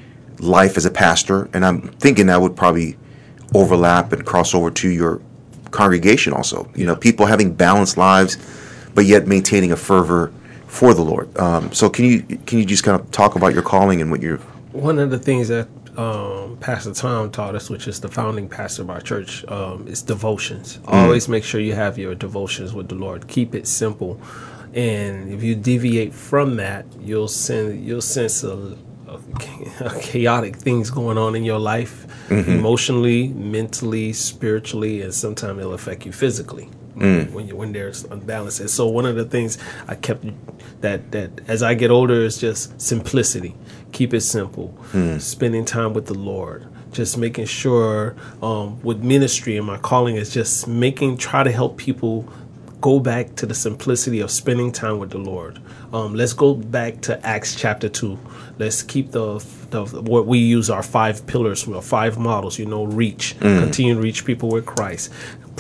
life as a pastor. And I'm thinking that would probably overlap and cross over to your congregation also. You know, people having balanced lives, but yet maintaining a fervor for the Lord. Um, so can you can you just kind of talk about your calling and what you're... One of the things that um, Pastor Tom taught us, which is the founding pastor of our church, um, is devotions. Mm. Always make sure you have your devotions with the Lord. Keep it simple. And if you deviate from that, you'll sen- you'll sense a, a, a chaotic things going on in your life, mm-hmm. emotionally, mentally, spiritually, and sometimes it'll affect you physically. Mm. When you when there's unbalance. And so one of the things I kept that that as I get older is just simplicity. Keep it simple. Mm. Spending time with the Lord. Just making sure um, with ministry and my calling is just making try to help people go back to the simplicity of spending time with the Lord. Um, let's go back to Acts chapter two. Let's keep the, the what we use our five pillars, our five models. You know, reach, mm. continue to reach people with Christ.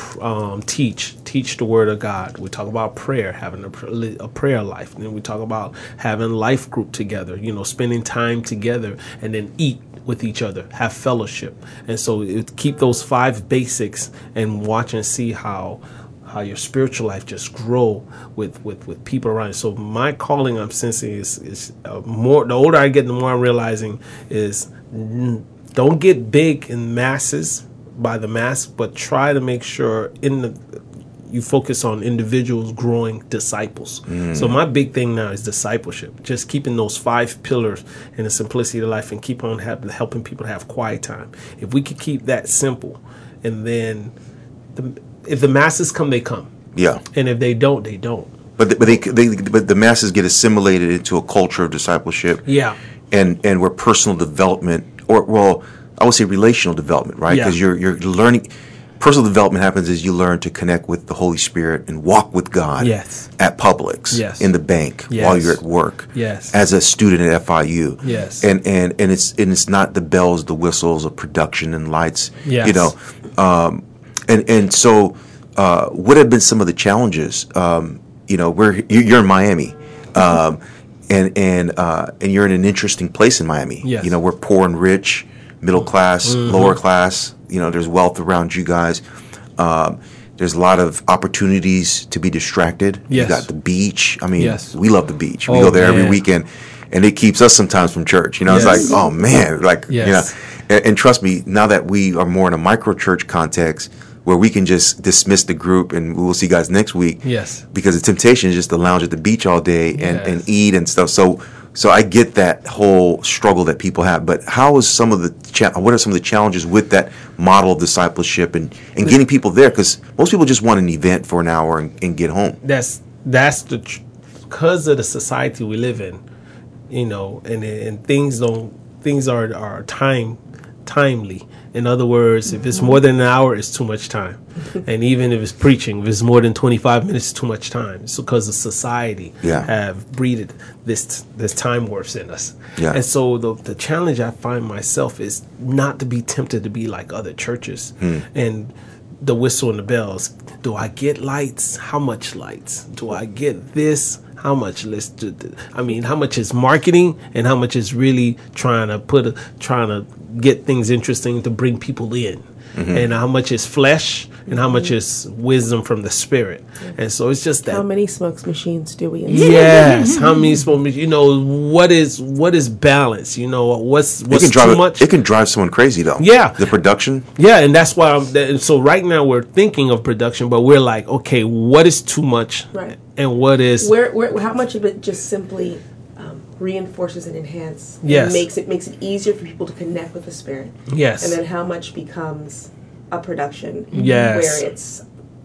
Um, teach, teach the word of God. We talk about prayer, having a, a prayer life. And then we talk about having life group together, you know, spending time together, and then eat with each other, have fellowship. And so it, keep those five basics and watch and see how how your spiritual life just grow with, with, with people around you. So my calling, I'm sensing is, is uh, more, the older I get, the more I'm realizing is n- don't get big in masses, by the mass, but try to make sure in the you focus on individuals growing disciples. Mm. So my big thing now is discipleship, just keeping those five pillars and the simplicity of life, and keep on have, helping people to have quiet time. If we could keep that simple, and then the, if the masses come, they come. Yeah. And if they don't, they don't. But the, but they, they but the masses get assimilated into a culture of discipleship. Yeah. And and where personal development, or well, I would say relational development, right? Because yeah. you're you're learning. Personal development happens as you learn to connect with the Holy Spirit and walk with God. Yes. At Publix, yes. in the bank, yes. while you're at work, yes. as a student at F I U, yes. and and and it's and it's not the bells, the whistles of production and lights, yes. you know, um, and and so uh, what have been some of the challenges? Um, you know, we're you're in Miami. Um, and and uh, and you're in an interesting place in Miami. Yes. You know, we're poor and rich, middle class, mm-hmm. lower class. You know, there's wealth around you guys. Um, there's a lot of opportunities to be distracted. Yes. You got the beach. I mean, yes. we love the beach. We oh, go there man. every weekend, and it keeps us sometimes from church. You know, yes. it's like, oh man, like yes. you know. And, and trust me, now that we are more in a micro church context, where we can just dismiss the group and we'll see you guys next week. Yes. Because the temptation is just to lounge at the beach all day and, yes. and eat and stuff. So so I get that whole struggle that people have. But how is some of the cha- what are some of the challenges with that model of discipleship and, and getting people there? Because most people just want an event for an hour and, and get home. That's that's the tr- because of the society we live in, you know, and and things don't things are are time timely. In other words, if it's more than an hour, it's too much time. And even if it's preaching, if it's more than twenty-five minutes, it's too much time. It's because the society yeah. have breeded this this time warps in us. Yeah. And so the the challenge I find myself is not to be tempted to be like other churches. Hmm. And the whistle and the bells. Do I get lights? How much lights? Do I get this? How much list? I mean, how much is marketing and how much is really trying to put, a, trying to get things interesting to bring people in, mm-hmm. and how much is flesh and how much is wisdom from the Spirit. And so it's just that. How many smokes machines do we? Yes, how many smokes machines? You know, what is what is balance? You know, what's what's it can drive, too much? It can drive someone crazy though. Yeah, the production. Yeah, and that's why I'm. And so right now we're thinking of production, but we're like, okay, what is too much? Right. And what is where, where how much of it just simply um, reinforces and enhances? Yes. And makes it makes it easier for people to connect with the Spirit. Yes. And then how much becomes a production? Yes. Where it's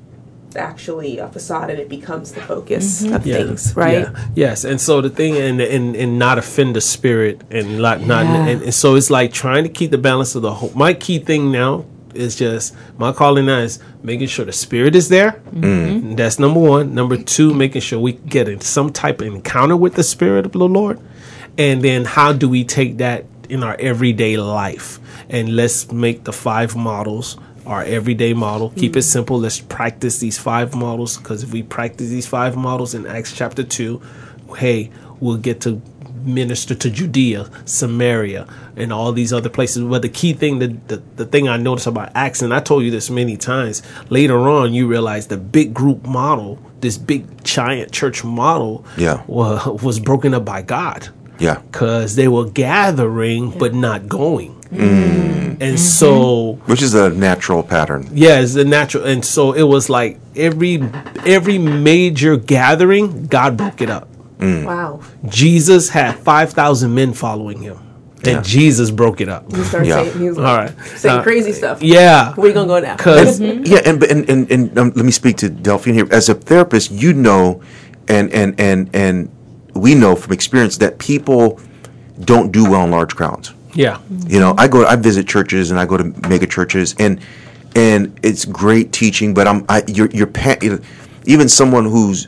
actually a facade and it becomes the focus mm-hmm. of yeah. things, right? Yeah. Yes. And so the thing, and and, and not offend the Spirit, and not not, yeah. and, and so it's like trying to keep the balance of the whole. My key thing now is just my calling now is making sure the Spirit is there. Mm-hmm. That's number one. Number two, making sure we get in some type of encounter with the Spirit of the Lord, and then how do we take that in our everyday life? And let's make the five models our everyday model. Keep it simple. Let's practice these five models, because if we practice these five models in Acts chapter two, hey, we'll get to minister to Judea, Samaria, and all these other places. But the key thing, the, the, the thing I noticed about Acts, and I told you this many times, later on you realize the big group model, this big giant church model, Yeah. was, was broken up by God. Yeah. Because they were gathering but not going. Mm. And so, Which is a natural pattern. yeah, it's a natural. And so it was like every every major gathering, God broke it up. Wow. Jesus had five thousand men following him, and Yeah. Jesus broke it up. He started Yeah. saying, he was All like, right. saying Uh, crazy stuff. Yeah. Where you going to go now? Because Yeah, and and and, and um, let me speak to Delphine here. As a therapist, you know, and and and and we know from experience that people don't do well in large crowds. yeah, You know, I go, I visit churches, and I go to mega churches, and and it's great teaching. But I'm, I, you're, you're, pa- even someone who's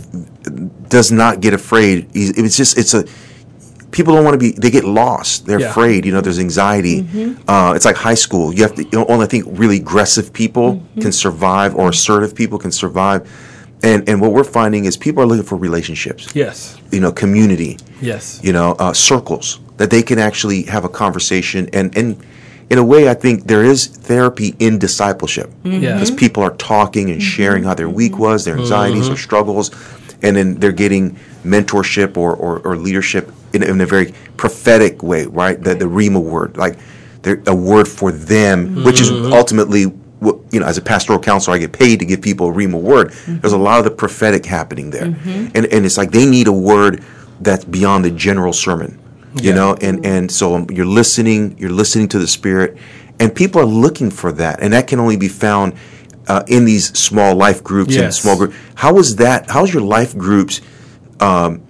does not get afraid. he's- It's just, it's a. People don't want to be. They get lost. They're Yeah. afraid. You know, there's anxiety. Uh, it's like high school. You have to. You know, only I think really aggressive people can survive, or assertive people can survive. And and what we're finding is people are looking for relationships. yes, You know, community. yes, You know, uh, circles that they can actually have a conversation. And, and in a way, I think there is therapy in discipleship. Yeah. Because people are talking and sharing how their week was, their anxieties, their struggles, and then they're getting mentorship or, or, or leadership in, in a very prophetic way, right? The, the Rhema word, like they're a word for them, which is ultimately, what, you know, as a pastoral counselor, I get paid to give people a Rhema word. There's a lot of the prophetic happening there. And, and it's like they need a word that's beyond the general sermon, you know? And, and so um, you're listening, you're listening to the Spirit, and people are looking for that. And that can only be found uh, in these small life groups and Yes. small groups. How is that, how's your life groups um,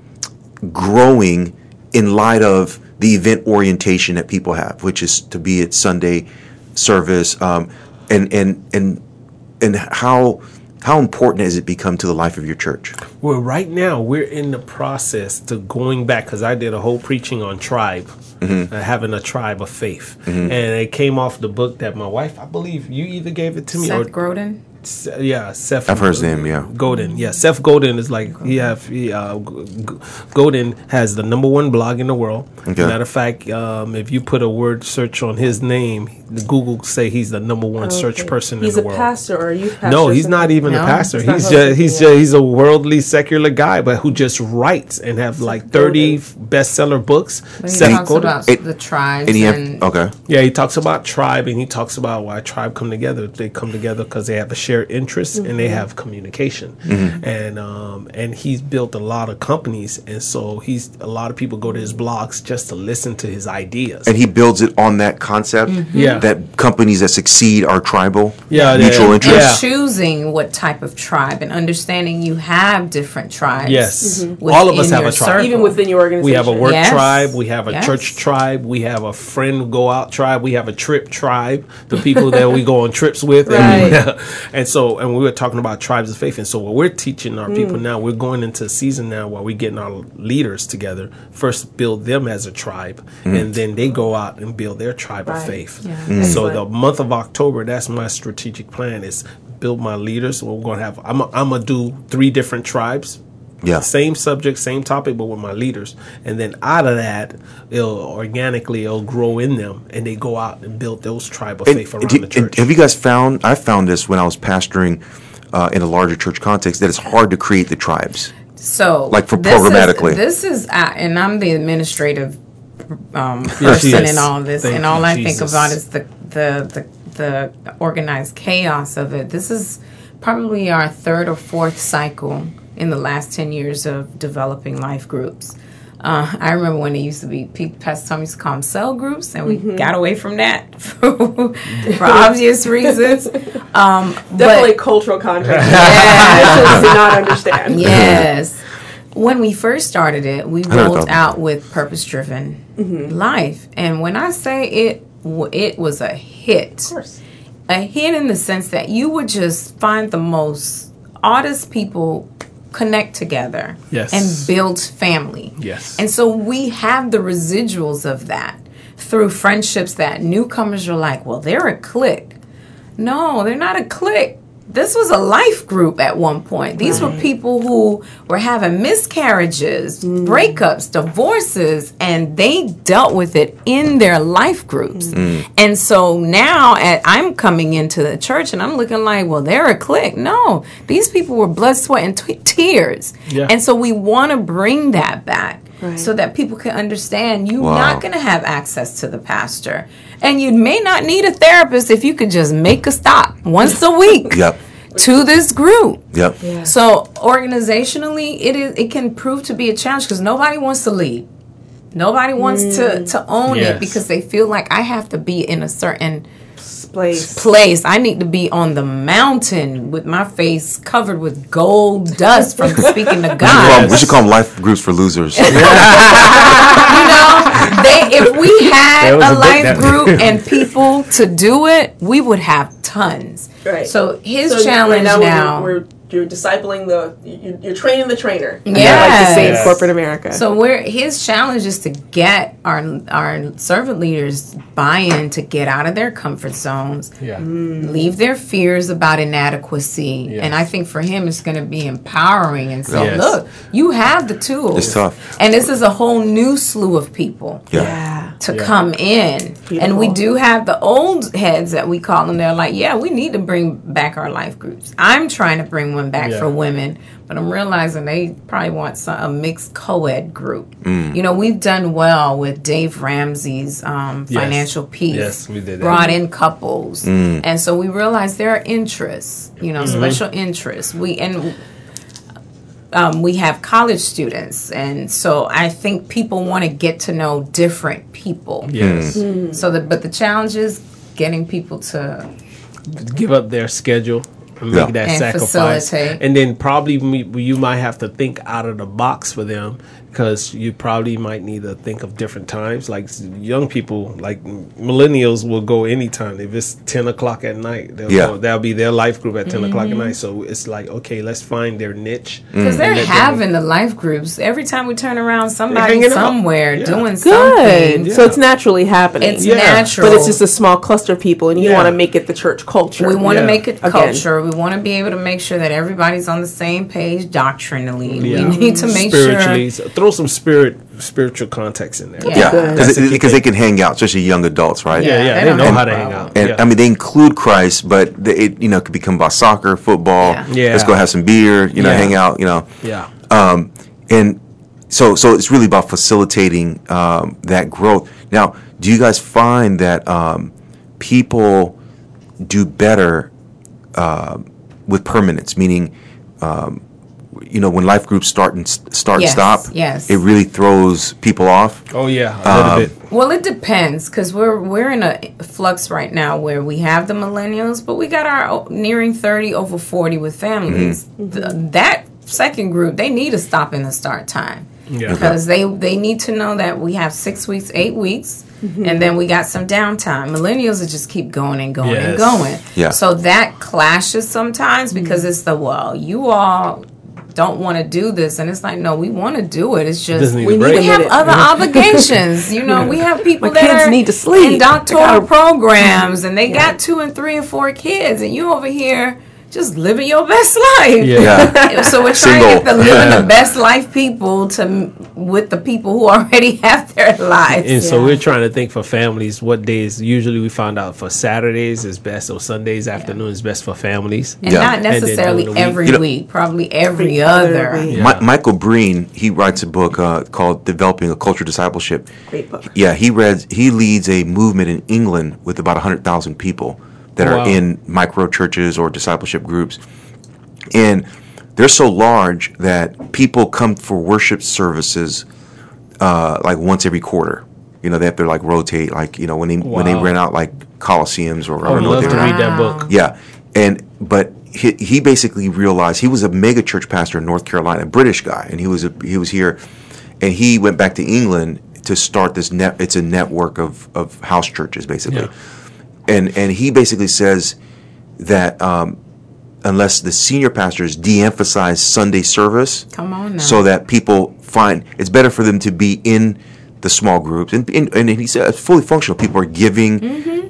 growing in light of the event orientation that people have, which is to be at Sunday service, um, and and and and how how important has it become to the life of your church? Well, right now we're in the process to going back, because I did a whole preaching on tribe, uh, having a tribe of faith, and it came off the book that my wife, I believe, you either gave it to me Seth or Godin. Se- yeah, Seth. I've heard his name, yeah. Godin. Yeah, Seth Godin is like he have he, uh, G- G- Godin has the number one blog in the world. Okay. Matter of fact, um, if you put a word search on his name, the Google say he's the number one search Okay. person He's in the a world. pastor or a youth pastor. No, or he's not something. even No, a pastor. it's not He's hosting, just he's yeah. just, he's a worldly secular guy, but who just writes and have like thirty bestseller books. But he Seth talks Godin. about It- the tribes And he have, and okay, Yeah, he talks about tribe, and he talks about why tribe come together. They come together because they have a shared interest and they have communication. And um, and he's built a lot of companies, and so he's a lot of people go to his blogs just to listen to his ideas. and he builds it on that concept Yeah. that companies that succeed are tribal, Yeah, mutual yeah, interests. yeah. choosing what type of tribe and understanding you have different tribes. Yes. Mhm. All of us within have a your tribe. circle. Even within your organization. We have a work Yes. tribe. We have a Yes. church tribe. We have a friend go out tribe. We have a trip tribe. The people that we go on trips with. And, Right. and so, and we were talking about tribes of faith. And so, what we're teaching our people now, we're going into a season now where we're getting our leaders together. First, build them as a tribe, and then they go out and build their tribe of Right. faith. Yeah. And So, Excellent. the month of October, that's my strategic plan: is build my leaders. We're going to have. I'm. I'm gonna do three different tribes. Yeah. Same subject, same topic, but with my leaders. And then out of that, it'll organically it'll grow in them, and they go out and build those tribe of And- faith around and the do- and church. have you guys found? I found this when I was pastoring uh, in a larger church context that it's hard to create the tribes. So, Like for this is- programmatically. This is, uh, and I'm the administrative um, Yeah, she person is. in all this, Thank and all you, I Jesus. think about is the, the the the organized chaos of it. This is probably our third or fourth cycle in the last ten years of developing life groups. Uh, I remember when it used to be, Pete Pastor Tom used to call them cell groups, and we got away from that for, for obvious reasons. Um, Definitely but, cultural context. Yeah. Christians do not understand. yes. When we first started it, we never rolled thought out with purpose-driven life, and when I say it, w- it was a hit. Of course. A hit in the sense that you would just find the most oddest people connect together Yes. and build family. Yes. And so we have the residuals of that through friendships that newcomers are like, well, they're a clique. No, they're not a clique. This was a life group at one point. These right. were people who were having miscarriages, mm. breakups, divorces, and they dealt with it in their life groups. Mm. And so now at, I'm coming into the church and I'm looking like, well, they're a clique. No, these people were blood, sweat, and t- tears. Yeah. And so we want to bring that back. Right. So that people can understand you're wow. not going to have access to the pastor. And you may not need a therapist if you could just make a stop once a week yep. to this group. Yep. Yeah. So organizationally, it is it can prove to be a challenge because nobody wants to lead. Nobody wants mm. to, to own yes. it because they feel like I have to be in a certain place. place. I need to be on the mountain with my face covered with gold dust from speaking to God. We should call them life groups for losers. You know, they if we had a, a life group and people to do it, we would have tons. Right. So his so challenge now, now. We're, we're you're discipling the you're, you're training the trainer. Yeah, like to say in corporate America. So we're his challenge is to get our our servant leaders buy-in to get out of their comfort zones, yeah. mm. leave their fears about inadequacy, yes. and I think for him it's going to be empowering and say, yes. look, you have the tools. It's tough, and this is a whole new slew of people. Yeah. yeah. to yeah. come in. Beautiful. And we do have the old heads that we call them. They're like, yeah, we need to bring back our life groups. I'm trying to bring one back yeah. for women, but I'm realizing they probably want some, a mixed co-ed group. Mm. You know, we've done well with Dave Ramsey's um, yes. Financial Peace. Yes, we did that. Brought in couples. Mm. And so we realized there are interests, you know, mm-hmm. special interests. We and Um, we have college students, and so I think people want to get to know different people. Yes. Mm. So, the, but the challenge is getting people to give up their schedule and make yeah. that and sacrifice, facilitate. And then probably you might have to think out of the box for them. Because you probably might need to think of different times. Like young people, like millennials, will go anytime. If it's ten o'clock at night, they'll yeah. go, that'll be their life group at ten mm-hmm. o'clock at night. So it's like, okay, let's find their niche. Because mm. they're having the life groups. Every time we turn around, somebody somewhere yeah. doing Good. something. Yeah. So it's naturally happening. It's yeah. natural. But it's just a small cluster of people, and you yeah. want to make it the church culture. We want to yeah. make it culture. Again. We want to be able to make sure that everybody's on the same page doctrinally. Yeah. We need to make Spiritually, sure. Throw some spirit. Spiritual context in there. Yeah, because yeah. they, they can hang out, especially young adults, right? Yeah, yeah, they, they know and, how to hang out. And yeah. I mean, they include Christ, but they, it you know could become about soccer, football. Yeah. yeah. Let's go have some beer, you know, yeah. hang out, you know. Yeah. Um, and so so it's really about facilitating um, that growth. Now, do you guys find that um, people do better uh, with permanence, meaning? Um, You know, when life groups start and start yes, and stop, yes. it really throws people off. Oh yeah, a little um, bit. Well, it depends because we're we're in a flux right now where we have the millennials, but we got our nearing thirty, over forty with families. Mm-hmm. Th- that second group, they need a stop and a start time yeah. because they they need to know that we have six weeks, eight weeks. Mm-hmm. And then we got some downtime. Millennials will just keep going and going yes. and going. Yeah. So that clashes sometimes because mm-hmm. it's the well, you all don't want to do this, and it's like, no, we want to do it. It's just we, need we have other obligations. You know, we have people My that kids are need to sleep. in doctoral gotta, programs, and they yeah. got two and three and four kids, and you over here just living your best life. Yeah. So we're trying Single. to get the living the best life people to with the people who already have their lives. And yeah. so we're trying to think for families what days. Usually we find out for Saturdays is best, or Sundays yeah. afternoon is best for families, and yeah. not necessarily and every you know, week. Probably every other. week. Yeah. My, Michael Breen, he writes a book uh, called "Developing a Culture Discipleship." Great book. Yeah, he read. He leads a movement in England with about a hundred thousand people that wow. are in micro churches or discipleship groups. And they're so large that people come for worship services uh, like once every quarter. You know, they have to like rotate, like, you know, when they wow. when they rent out like Coliseums or I I would don't know love what to they read rent. that book. Yeah, and but he, he basically realized he was a mega church pastor in North Carolina, a British guy, and he was a, he was here, and he went back to England to start this net. It's a network of of house churches basically, yeah. and and he basically says that. Um, unless the senior pastors de-emphasize Sunday service, Come on now. so that people find it's better for them to be in the small groups. And, and, and he said it's fully functional. People are giving, mm-hmm.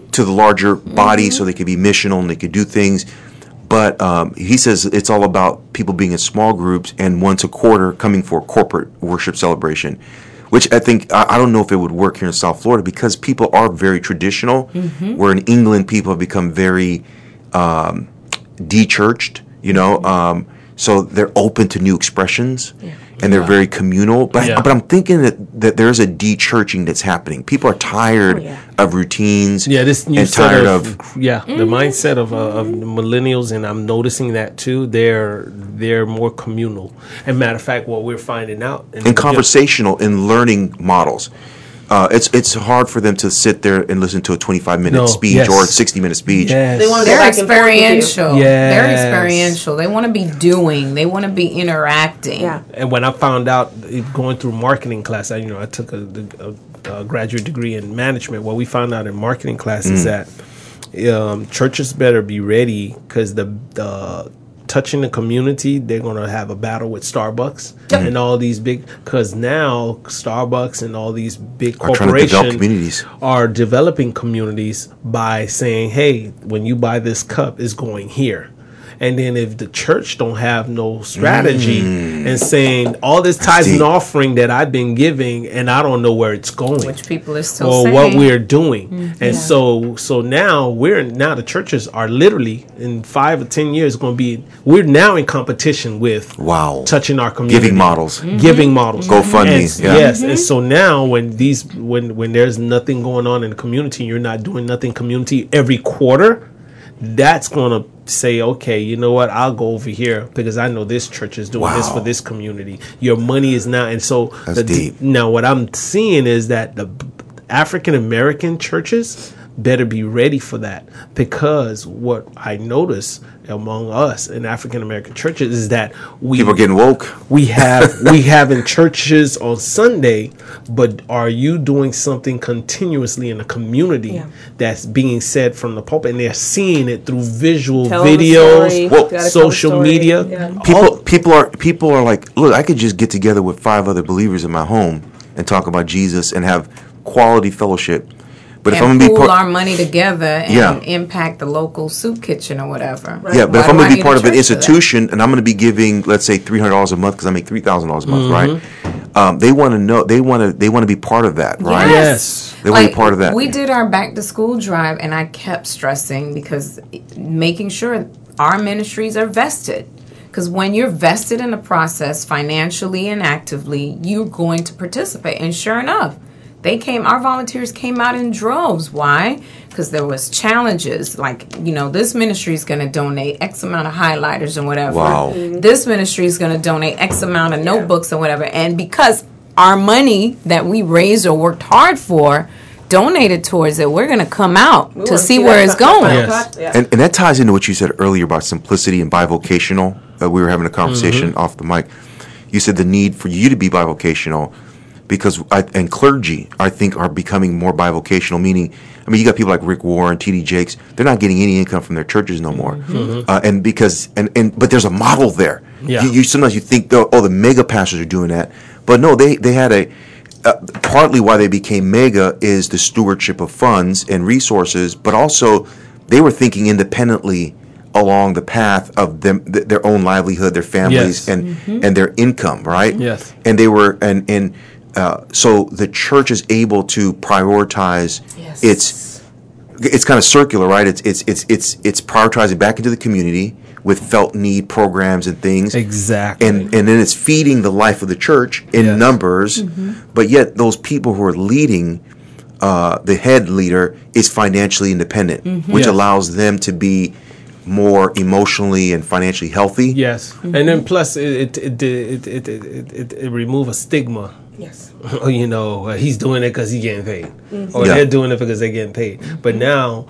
to the larger body so they could be missional and they could do things. But um, he says it's all about people being in small groups and once a quarter coming for a corporate worship celebration, which I think, I, I don't know if it would work here in South Florida because people are very traditional, mm-hmm. where in England people have become very um, de-churched, you know, um, so they're open to new expressions. Yeah. And they're yeah. very communal, but yeah. but I'm thinking that, that there's a de-churching that's happening. People are tired oh, yeah. of routines. Yeah, this new and set tired of, of yeah, mm-hmm. the mindset of uh, of millennials, and I'm noticing that too. They're they're more communal. And matter of fact, what we're finding out in and conversational in learning models. Uh, it's it's hard for them to sit there and listen to a twenty-five minute no, speech yes. or a sixty minute speech. Yes. They want to They're experiential. Yes. They're experiential. They want to be doing. They want to be interacting. Yeah. And when I found out going through marketing class, I you know I took a, a, a graduate degree in management. What we found out in marketing class mm. is that um, churches better be ready because the the touching the community, they're going to have a battle with Starbucks yep. and all these big, because now Starbucks and all these big are corporations develop communities. are developing communities by saying, hey, when you buy this cup, it's going here. And then if the church don't have no strategy mm. and saying all this tithes and offering that I've been giving and I don't know where it's going, which people are still or saying. what we're doing, mm. and yeah. so so now we're now the churches are literally in five or ten years going to be we're now in competition with wow touching our community, giving models, mm-hmm. giving models, GoFundMe, yeah. yes, mm-hmm. and so now when these when when there's nothing going on in the community, you're not doing nothing community every quarter. That's going to say, okay, you know what? I'll go over here because I know this church is doing wow. this for this community. Your money is now, and so That's the, deep. Now what I'm seeing is that the African American churches better be ready for that, because what I notice among us in African American churches is that we people are getting woke. We have we have in churches on Sunday, but are you doing something continuously in the community yeah. that's being said from the pulpit, and they're seeing it through visual Tell videos, well, social media. Yeah. People people are people are like, look, I could just get together with five other believers in my home and talk about Jesus and have quality fellowship. But and if I'm gonna be pool part, our money together and yeah. impact the local soup kitchen or whatever. Right. Yeah, but Why if I'm do going I to be part of an need a church for institution and I'm going to be giving, let's say, three hundred dollars a month because I make three thousand dollars a month, mm-hmm. right? Um, they want to know. They want to. They want to be part of that, right? Yes. They want to Like, be part of that. We did our back to school drive, and I kept stressing because making sure our ministries are vested. Because when you're vested in the process financially and actively, you're going to participate. And sure enough, they came, our volunteers came out in droves. Why? Because there was challenges. Like, you know, this ministry is going to donate X amount of highlighters and whatever. Wow. Mm-hmm. This ministry is going to donate X amount of notebooks and whatever. And because our money that we raised or worked hard for donated towards it, we're going to come out we to see, see where it's going. Yes. Yeah. And, and that ties into what you said earlier about simplicity and bivocational. Uh, we were having a conversation mm-hmm. off the mic. You said the need for you to be bivocational. Because I, and clergy, I think, are becoming more bivocational. Meaning, I mean, you got people like Rick Warren, T D Jakes. They're not getting any income from their churches no more. Mm-hmm. Uh, and because and, and but there's a model there. Yeah. You, you sometimes you think, oh, oh, the mega pastors are doing that, but no, they they had a uh, partly why they became mega is the stewardship of funds and resources, but also they were thinking independently along the path of them, th- their own livelihood, their families, Yes. and Mm-hmm. and their income, right? Yes. And they were and and. Uh, so the church is able to prioritize Yes. its. It's kind of circular, right? It's it's it's it's it's prioritizing back into the community with felt need programs and things. Exactly. And and then it's feeding the life of the church in Yes. numbers, mm-hmm. but yet those people who are leading, uh, the head leader is financially independent, mm-hmm. which Yes. allows them to be more emotionally and financially healthy. Yes, mm-hmm. and then plus it it it it it, it, it, it remove a stigma. Yes. You know, uh, he's doing it because he's getting paid, mm-hmm. or Yeah. they're doing it because they're getting paid. But now,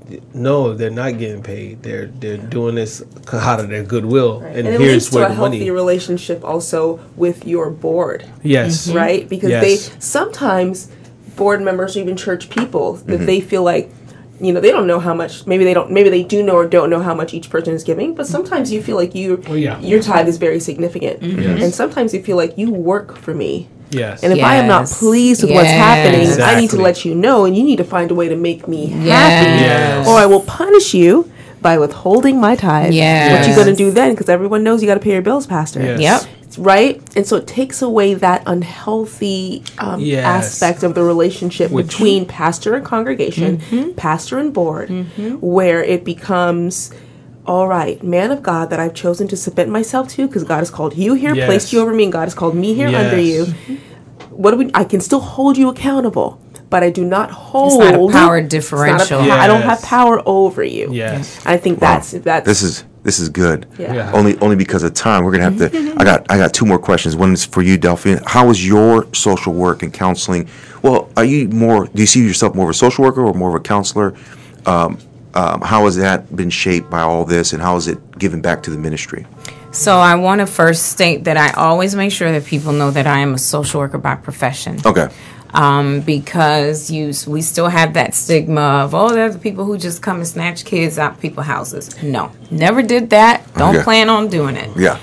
no, they're not getting paid. They're they're doing this out of their goodwill, Right. and, And it here's leads to where a the healthy money. relationship also with your board, Yes, right? Because Yes. they sometimes board members or even church people that Mm-hmm. they feel like, you know, they don't know how much. Maybe they don't. Maybe they do know or don't know how much each person is giving. But sometimes you feel like you, Oh, yeah. your tithe is very significant, Yes. and sometimes you feel like you work for me. Yes. And if I am not Yes. pleased with what's happening, Yes. I need to Exactly. let you know, and you need to find a way to make me happy, Yes. or I will punish you by withholding my tithe. Yes. What you going to do then? Because everyone knows you got to pay your bills, Pastor. Yes. Yep. Right? And so it takes away that unhealthy um, Yes. aspect of the relationship Which- between pastor and congregation, pastor and board, where it becomes, all right, man of God that I've chosen to submit myself to because God has called you here, Yes. placed you over me, and God has called me here Yes. under you. What do we? I can still hold you accountable, but I do not hold. It's not a power it's not a differential. pow- I don't Yes. have power over you. Yes. I think that's that's This is this is good. Yeah. Yeah. Only only because of time. We're gonna have to. I got I got two more questions. One is for you, Delphine. How is your social work and counseling? Well, are you more? Do you see yourself more of a social worker or more of a counselor? Um, um, how has that been shaped by all this, and how is it given back to the ministry? So I want to first state that I always make sure that people know that I am a social worker by profession. Okay. Um, because you, we still have that stigma of, oh, there's the people who just come and snatch kids out of people's houses. No, never did that. Don't Okay. plan on doing it. Yeah.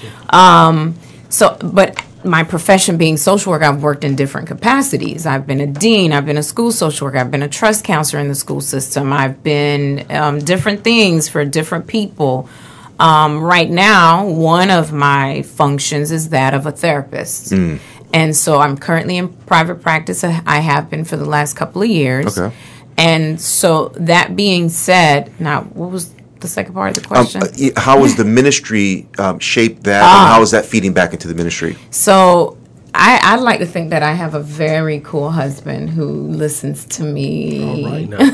So, but my profession being social work, I've worked in different capacities. I've been a dean. I've been a school social worker. I've been a trust counselor in the school system. I've been um, different things for different people. Um, right now, one of my functions is that of a therapist. And so I'm currently in private practice. I have been for the last couple of years. Okay. And so that being said, now, what was the second part of the Um, question? uh, y- how has the ministry um, shaped that, Ah. and how is that feeding back into the ministry? So I, I'd like to think that I have a very cool husband who listens to me. All right now.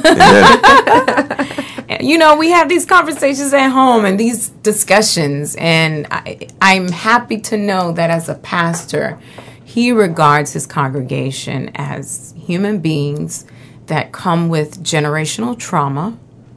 Amen. You know, we have these conversations at home and these discussions, and I, I'm happy to know that as a pastor, he regards his congregation as human beings that come with generational trauma,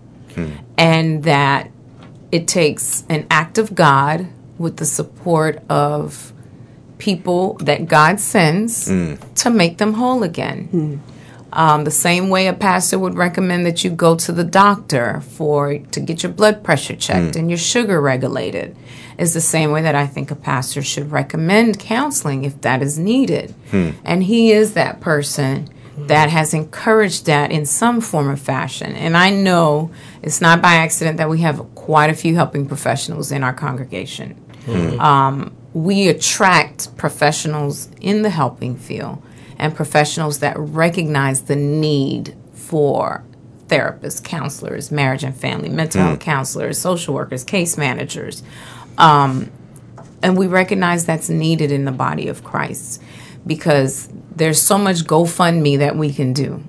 and that it takes an act of God with the support of people that God sends to make them whole again. Um, the same way a pastor would recommend that you go to the doctor for to get your blood pressure checked and your sugar regulated is the same way that I think a pastor should recommend counseling if that is needed. And he is that person that has encouraged that in some form or fashion. And I know it's not by accident that we have quite a few helping professionals in our congregation. Um, we attract professionals in the helping field and professionals that recognize the need for therapists, counselors, marriage and family, mental health counselors, social workers, case managers. Um, and we recognize that's needed in the body of Christ because there's so much GoFundMe that we can do.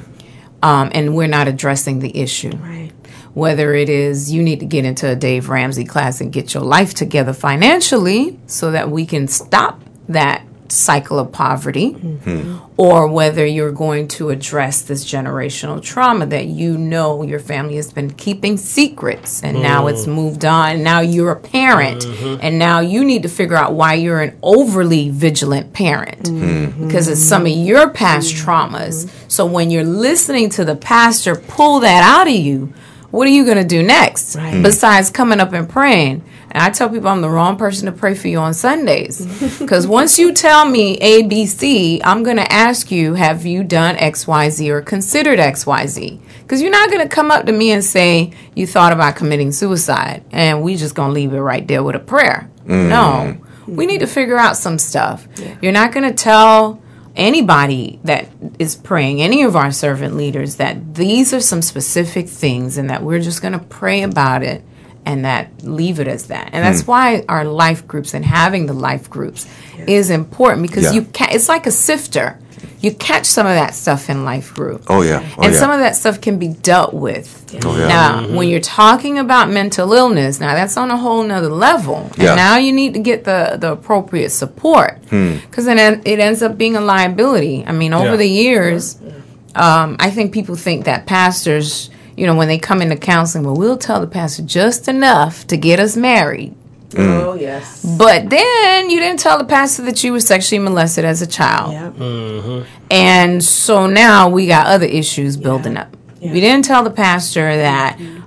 Um, and we're not addressing the issue. Right. Whether it is you need to get into a Dave Ramsey class and get your life together financially so that we can stop that cycle of poverty, or whether you're going to address this generational trauma that you know your family has been keeping secrets and now it's moved on. Now you're a parent and now you need to figure out why you're an overly vigilant parent because it's some of your past traumas. So when you're listening to the pastor pull that out of you, what are you going to do next Right. besides coming up and praying? And I tell people I'm the wrong person to pray for you on Sundays. Because once you tell me A, B, C, I'm going to ask you, have you done X, Y, Z or considered X, Y, Z? Because you're not going to come up to me and say you thought about committing suicide. And we just going to leave it right there with a prayer. No. We need to figure out some stuff. You're not going to tell anybody that is praying, any of our servant leaders, that these are some specific things and that we're just going to pray about it and that leave it as that. And that's why our life groups and having the life groups is important because Yeah. you can it's like a sifter. You catch some of that stuff in life group. Oh yeah. Oh and yeah. some of that stuff can be dealt with. Oh, yeah. Now, when you're talking about mental illness, now that's on a whole nother level. Yeah. And now you need to get the, the appropriate support because then it ends up being a liability. I mean, over Yeah. the years, um, I think people think that pastors, you know, when they come into counseling, well, we'll tell the pastor just enough to get us married. Oh, yes. But then you didn't tell the pastor that you were sexually molested as a child. Yeah. And so now we got other issues building up. We didn't tell the pastor that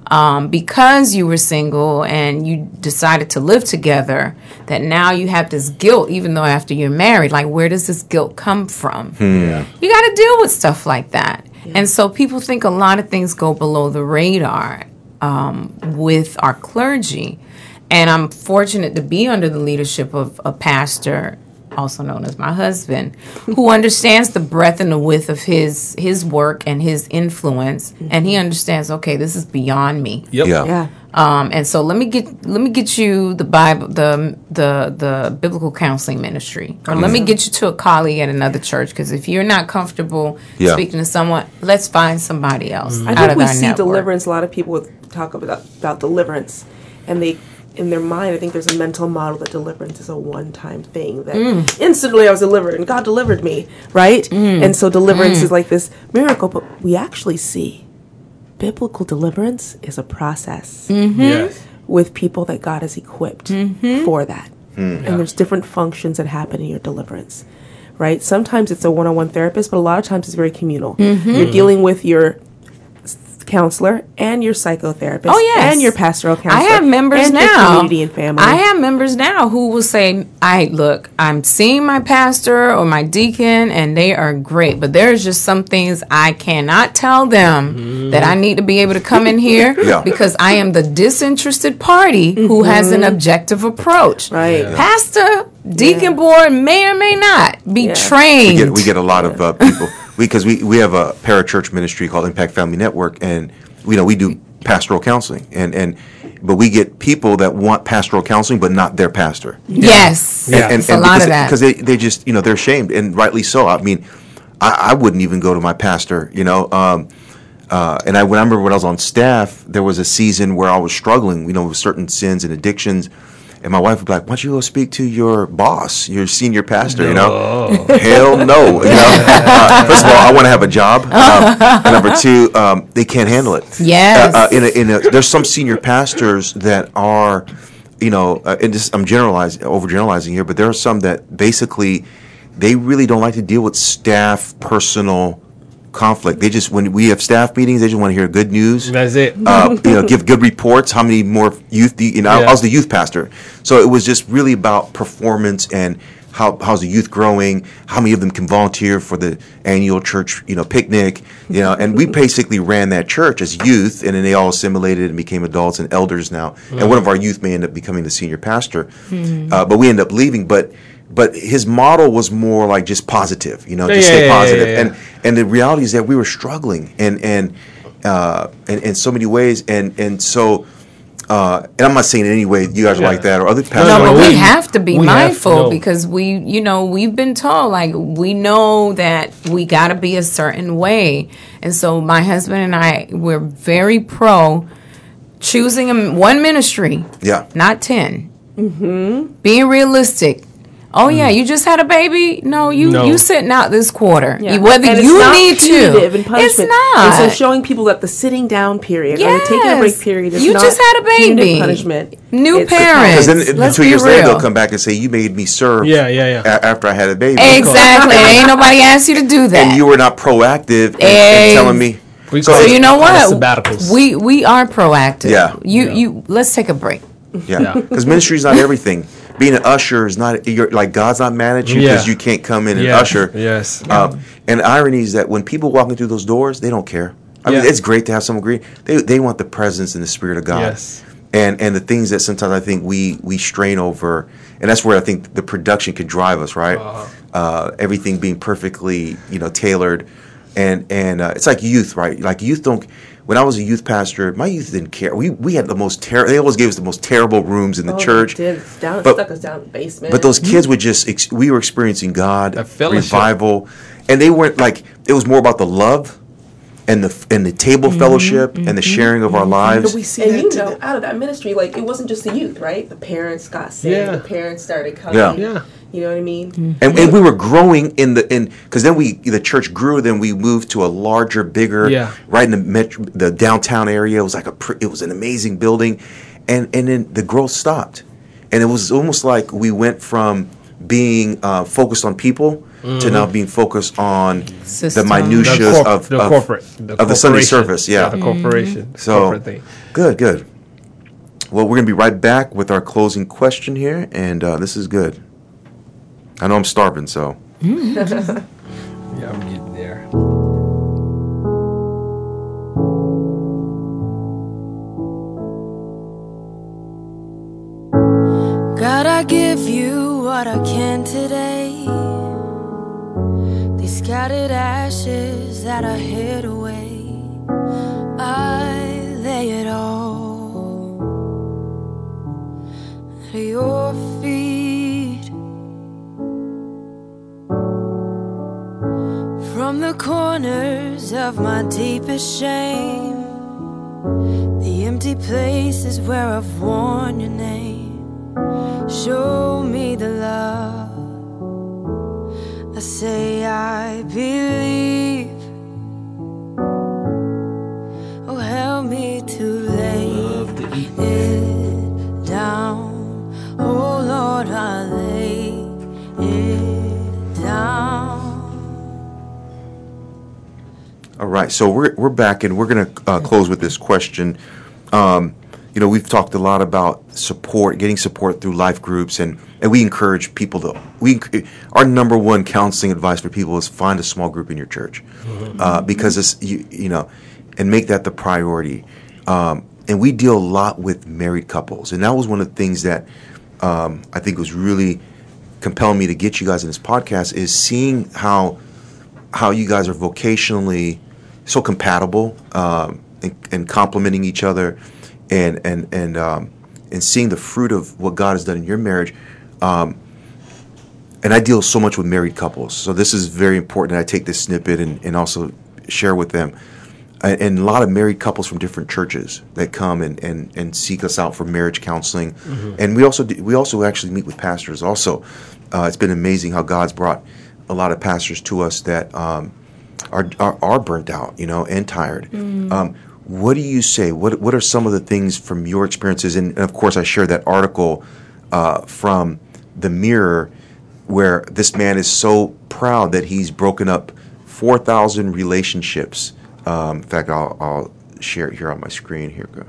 um, because you were single and you decided to live together, that now you have this guilt, even though after you're married, like, where does this guilt come from? Yeah. You got to deal with stuff like that. Yeah. And so people think a lot of things go below the radar um, with our clergy. And I'm fortunate to be under the leadership of a pastor, also known as my husband, who understands the breadth and the width of his his work and his influence, mm-hmm. and he understands, okay, this is beyond me. Yep. Yeah. Yeah. Um, and so let me get let me get you the Bible, the the the biblical counseling ministry, or let me get you to a colleague at another church, because if you're not comfortable Yeah. speaking to someone, let's find somebody else I out think of we our see network. deliverance. A lot of people would talk about about deliverance, and they, in their mind, I think there's a mental model that deliverance is a one-time thing. That Mm. instantly I was delivered, and God delivered me, right? Mm. And so deliverance is like this miracle. But we actually see biblical deliverance is a process Mm-hmm. Yes. with people that God has equipped Mm-hmm. for that. And there's different functions that happen in your deliverance, right? Sometimes it's a one-on-one therapist, but a lot of times it's very communal. Mm-hmm. You're dealing with your s- counselor and your psychotherapist Oh, yes. and your pastoral counselor. I have members and now. your community and family. I have members now who will say, "I look, I'm seeing my pastor or my deacon, and they are great, but there's just some things I cannot tell them that I need to be able to come in here Yeah. because I am the disinterested party who has an objective approach." Right. Yeah. Pastor, deacon Yeah. board may or may not be Yeah. trained. We get, we get a lot of uh, people because we, we have a parachurch ministry called Impact Family Network, and you know we do pastoral counseling, and and but we get people that want pastoral counseling but not their pastor. Yes, Yeah. it's a lot because, of that. because they, they just you know they're ashamed, and rightly so. I mean, I, I wouldn't even go to my pastor, you know. Um, uh, and I, when I remember when I was on staff, there was a season where I was struggling, you know, with certain sins and addictions. And my wife would be like, "Why don't you go speak to your boss, your senior pastor?" You know, hell no. You know, uh, first of all, I want to have a job. Um, and number two, um, they can't handle it. Yes. Uh, uh, in a, in a, there's some senior pastors that are, you know, uh, and just, I'm generalizing, overgeneralizing here, but there are some that basically they really don't like to deal with staff personal conflict. They just, when we have staff meetings, they just want to hear good news. That's it. Uh, you know, give good reports. How many more youth? Do you, you know, Yeah. I was the youth pastor, so it was just really about performance and how how's the youth growing. How many of them can volunteer for the annual church, you know, picnic? You know, and we basically ran that church as youth, and then they all assimilated and became adults and elders now. And one of our youth may end up becoming the senior pastor, uh, but we end up leaving. But but his model was more like just positive, you know, just Yeah, stay yeah, yeah, positive. yeah, yeah. And and the reality is that we were struggling, and and uh, in, in so many ways, and and so. Uh, and I'm not saying in any way you guys are Yeah. like that or other pastors. No, are but like we that. have to be we have to mindful know. because we, you know, we've been told, like, we know that we got to be a certain way. And so my husband and I, we're very pro choosing a, one ministry, Yeah. not ten. Mm-hmm. Being realistic. Oh, yeah, you just had a baby? No, you No. you sitting out this quarter. Yeah. Whether And it's you not need punitive to. and punishment. It's not. And so showing people that the sitting down period or the taking a break Yes. period is You not just had a baby. punitive punishment. New It's- parents. Because then Let's two be years later real. they'll come back and say you made me serve. Yeah, yeah, yeah. a- after I had a baby. Exactly. Ain't nobody asked you to do that. And you were not proactive in, in Ex- telling me. We So call So it- you know call it what? sabbaticals. We we are proactive. Yeah. You Yeah. you let's take a break. Yeah, Yeah. because ministry is not everything. Being an usher is not. You're, like God's not mad at you Yeah. because you can't come in and Yeah. usher. Yes. Uh, and the irony is that when people walking through those doors, they don't care. I mean, Yeah. it's great to have someone agree. They they want the presence and the spirit of God. Yes. And and the things that sometimes I think we we strain over, and that's where I think the production could drive us, right? Uh-huh. Uh, everything being perfectly, you know, tailored, and and uh, it's like youth, right? Like youth don't. When I was a youth pastor, my youth didn't care. We we had the most terrible. They always gave us the most terrible rooms in the Oh, church. they did. It's down, But- stuck us down in the basement. But those kids would just, ex- we were experiencing God, A fellowship. revival, and they weren't like, it was more about the love and the and the table fellowship and the sharing of our lives. And you know, out of that ministry, like it wasn't just the youth, right? The parents got saved. Yeah. The parents started coming. Yeah. Yeah. You know what I mean? And, and we were growing in the in because then we the church grew. Then we moved to a larger, bigger, Yeah. right in the metro, the downtown area. It was like a pr- it was an amazing building, and and then the growth stopped, and it was almost like we went from being uh, focused on people to now being focused on System. the minutiae The, corp- of the of, corporate. of the Sunday corporation. service. Yeah. The corporation. So- corporate thing. Good, good. Well, we're going to be right back with our closing question here, and uh, this is good. I know I'm starving, so. Yeah, I'm getting there. God, I give you what I can today. These scattered ashes that I hid away, I lay it all at your feet. From the corners of my deepest shame, the empty places where I've worn your name, show me the love. I say I believe. Oh, help me to lay it down. Oh, Lord, I lay it down. All right, so we're we're back, and we're going to uh, close with this question. Um, you know, we've talked a lot about support, getting support through life groups, and, and we encourage people to. We our number one counseling advice for people is find a small group in your church, uh, because it's you, you know, and make that the priority. Um, and we deal a lot with married couples, and that was one of the things that um, I think was really compelling me to get you guys in this podcast, is seeing how how you guys are vocationally so compatible, um, and, and complementing each other, and and and um, and seeing the fruit of what God has done in your marriage. Um, and I deal so much with married couples, so this is very important. I take this snippet and, and also share with them. And, and a lot of married couples from different churches that come and, and, and seek us out for marriage counseling. Mm-hmm. And we also do, we also actually meet with pastors. Also, uh, it's been amazing how God's brought a lot of pastors to us that um, are, are are burnt out, you know, and tired. Mm. Um, what do you say? What what are some of the things from your experiences? And, and of course, I shared that article uh, from the Mirror, where this man is so proud that he's broken up four thousand relationships. Um, in fact, I'll, I'll share it here on my screen. Here we go.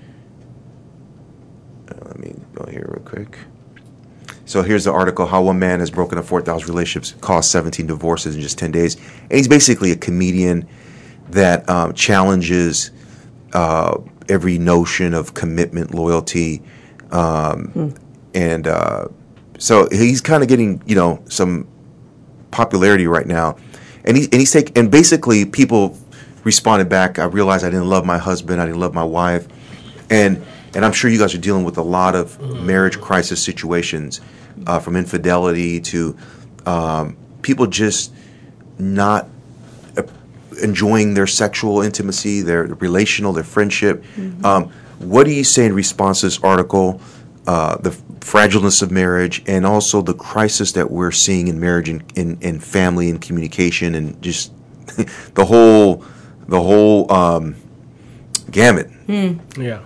Uh, let me go here real quick. So here's the article: How one man has broken up four thousand relationships, caused seventeen divorces in just ten days. And he's basically a comedian that um, challenges uh, every notion of commitment, loyalty, um, hmm. and uh, so he's kind of getting, you know, some popularity right now. And he and he's take and basically people responded back. I realized I didn't love my husband. I didn't love my wife, and and I'm sure you guys are dealing with a lot of marriage crisis situations, uh, from infidelity to um, people just not uh, enjoying their sexual intimacy, their relational, their friendship. Mm-hmm. Um, what do you say in response to this article, uh, the fragileness of marriage, and also the crisis that we're seeing in marriage and in, in family and communication, and just the whole the whole um, gamut? Mm. Yeah.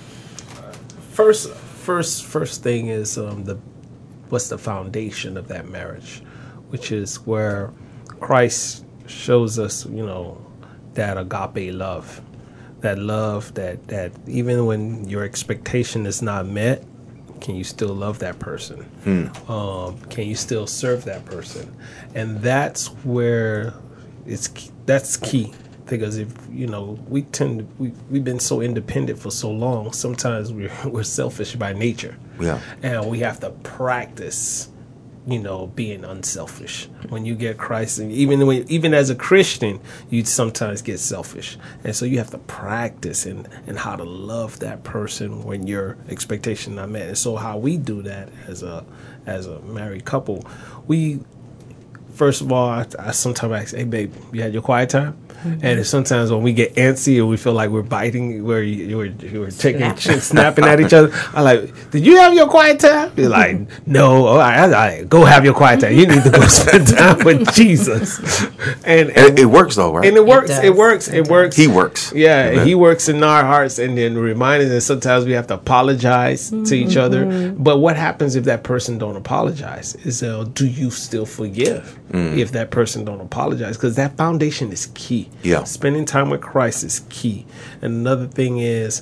First, first, first thing is um, the what's the foundation of that marriage, which is where Christ shows us, you know, that agape love, that love that that even when your expectation is not met, can you still love that person? Hmm. Um, can you still serve that person? And that's where it's that's key. Because if, you know, we tend to, we, we've been so independent for so long, sometimes we're, we're selfish by nature. Yeah. And we have to practice, you know, being unselfish. When you get Christ, and even when, even as a Christian, you sometimes get selfish. And so you have to practice in, in how to love that person when your expectation not met. And so how we do that as a as a married couple, we, first of all, I, I sometimes ask, hey, babe, you had your quiet time? Mm-hmm. And sometimes when we get antsy or we feel like we're biting, where you were, you were taking, Snap. snapping at each other, I'm like, did you have your quiet time? You're like, no. All right, all right, go have your quiet time. You need to go spend time with Jesus. And, and, and it works though, right? And it works. It, it works. It, it works. He works. Yeah, Amen. He works in our hearts, and then reminding us sometimes we have to apologize mm-hmm. to each other. But what happens if that person don't apologize? Is uh, do you still forgive mm. if that person don't apologize? Because that foundation is key. Yeah. Spending time with Christ is key. And another thing is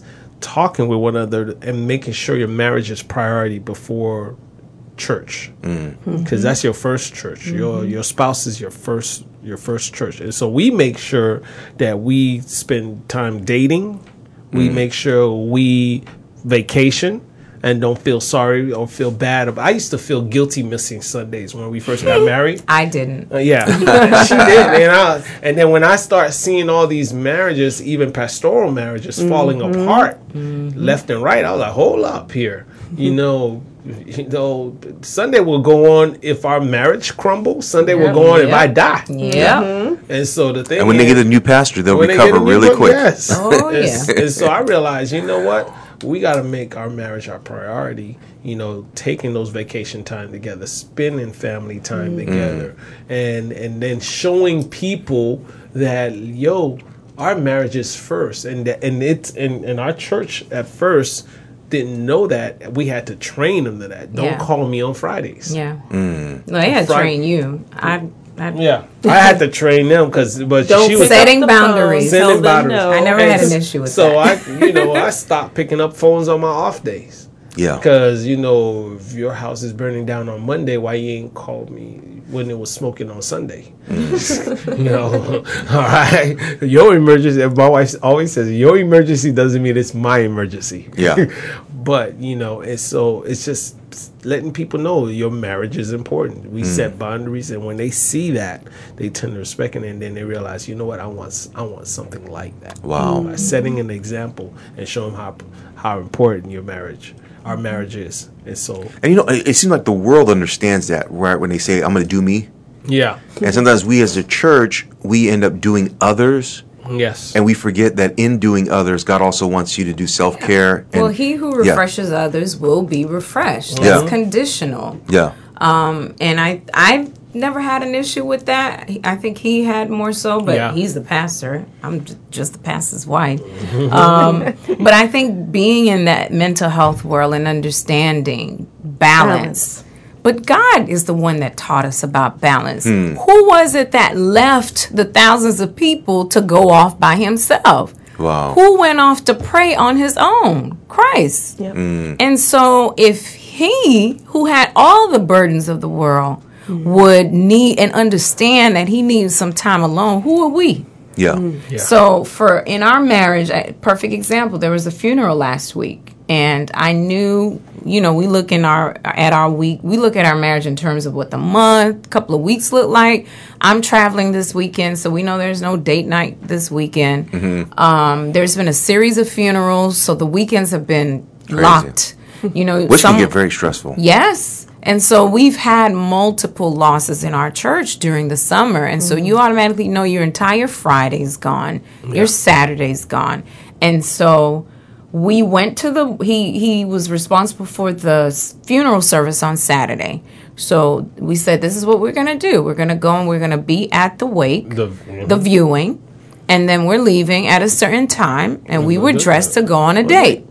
talking with one another and making sure your marriage is priority before church, because mm. that's your first church. Mm-hmm. Your your spouse is your first your first church, and so we make sure that we spend time dating. We mm. make sure we vacation and don't feel sorry or feel bad about. I used to feel guilty missing Sundays when we first got married. I didn't. Uh, yeah, she did. And, I, and then when I start seeing all these marriages, even pastoral marriages, mm-hmm. falling apart mm-hmm. left and right, I was like, hold up here. Mm-hmm. You know, you know, Sunday will go on if our marriage crumbles. Sunday yep. will go on yep. if I die. Yeah. Mm-hmm. And so the thing And when is, they get a new pastor, they'll recover they really quick. Yes. Oh, and, yeah. And so I realized, you know what? We got to make our marriage our priority, you know, taking those vacation time together, spending family time mm. together, and and then showing people that, yo, our marriage is first. And that, and it's and, and our church at first didn't know that. We had to train them to that. Don't yeah. call me on Fridays. Yeah. Mm. No, they had to train you. I I, yeah, I had to train them because, but Don't she was setting boundaries. Setting boundaries. I never and had an issue with so that. So I, you know, I stopped picking up phones on my off days. Yeah, because you know, if your house is burning down on Monday, why you ain't called me when it was smoking on Sunday? Mm. You know, all right. Your emergency. My wife always says, your emergency doesn't mean it's my emergency. Yeah, but you know, it's so it's just letting people know your marriage is important. We mm. set boundaries, and when they see that, they tend to respect it, and then they realize, you know what, I want, I want something like that. Wow! By setting an example and showing how how important your marriage, our marriage is, and so. And you know, it, it seems like the world understands that, right? When they say, "I'm going to do me." Yeah. And sometimes we, as a church, we end up doing others. Yes. And we forget that in doing others, God also wants you to do self-care. Yeah. Well, and, he who refreshes yeah. others will be refreshed. Yeah. It's conditional. Yeah. Um, and I, I've never had an issue with that. I think he had more so, but yeah. he's the pastor. I'm j- just the pastor's wife. um, but I think being in that mental health world and understanding balance. But God is the one that taught us about balance. Hmm. Who was it that left the thousands of people to go off by himself? Wow. Who went off to pray on his own? Christ. Yep. Mm. And so if he, who had all the burdens of the world, mm. would need and understand that he needs some time alone, who are we? Yeah. Mm. yeah. So for in our marriage, a perfect example, there was a funeral last week. And I knew, you know, we look in our at our week, we look at our marriage in terms of what the month, couple of weeks look like. I'm traveling this weekend, so we know there's no date night this weekend. Mm-hmm. Um, there's been a series of funerals, so the weekends have been Crazy. locked. You know, which some, can get very stressful. Yes. And so we've had multiple losses in our church during the summer. And mm-hmm. so you automatically know your entire Friday's gone, yeah. your Saturday's gone. And so we went to the, he, he was responsible for the funeral service on Saturday. So we said, this is what we're going to do. We're going to go and we're going to be at the wake, the, mm-hmm. the viewing, and then we're leaving at a certain time, and mm-hmm. we were dressed to go on a date.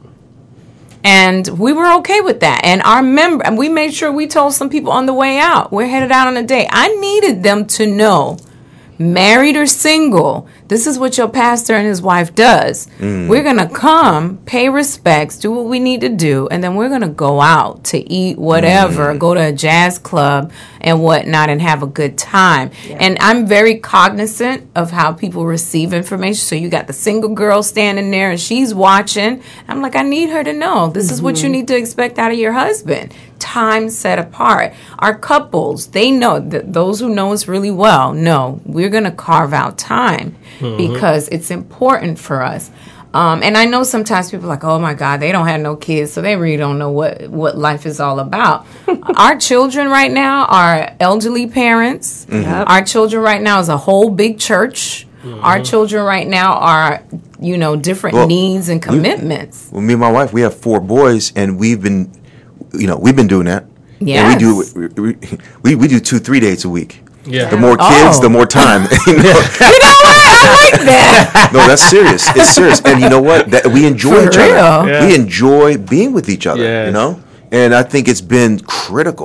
And we were okay with that. And our member, and we made sure we told some people on the way out, we're headed out on a date. I needed them to know, married or single, this is what your pastor and his wife does. Mm. We're going to come, pay respects, do what we need to do, and then we're going to go out to eat whatever, mm. go to a jazz club and whatnot and have a good time. Yeah. And I'm very cognizant of how people receive information. So you got the single girl standing there and she's watching. I'm like, I need her to know this mm-hmm. is what you need to expect out of your husband. Time set apart. Our couples, they know, that those who know us really well know we're going to carve out time mm-hmm. because it's important for us. Um, and I know sometimes people are like, oh, my God, they don't have no kids, so they really don't know what, what life is all about. Our children right now are elderly parents. Mm-hmm. Yep. Our children right now is a whole big church. Mm-hmm. Our children right now are, you know, different well, needs and commitments. We, well, me and my wife, we have four boys, and we've been, you know, we've been doing that. Yes. And we do, we, we, we do two, three dates a week. Yeah. The more kids, oh. the more time. you, know? you know what? I like that. No, that's serious. It's serious. And you know what? That we enjoy For each real. other. Yeah. We enjoy being with each other, yes. you know? And I think it's been critical.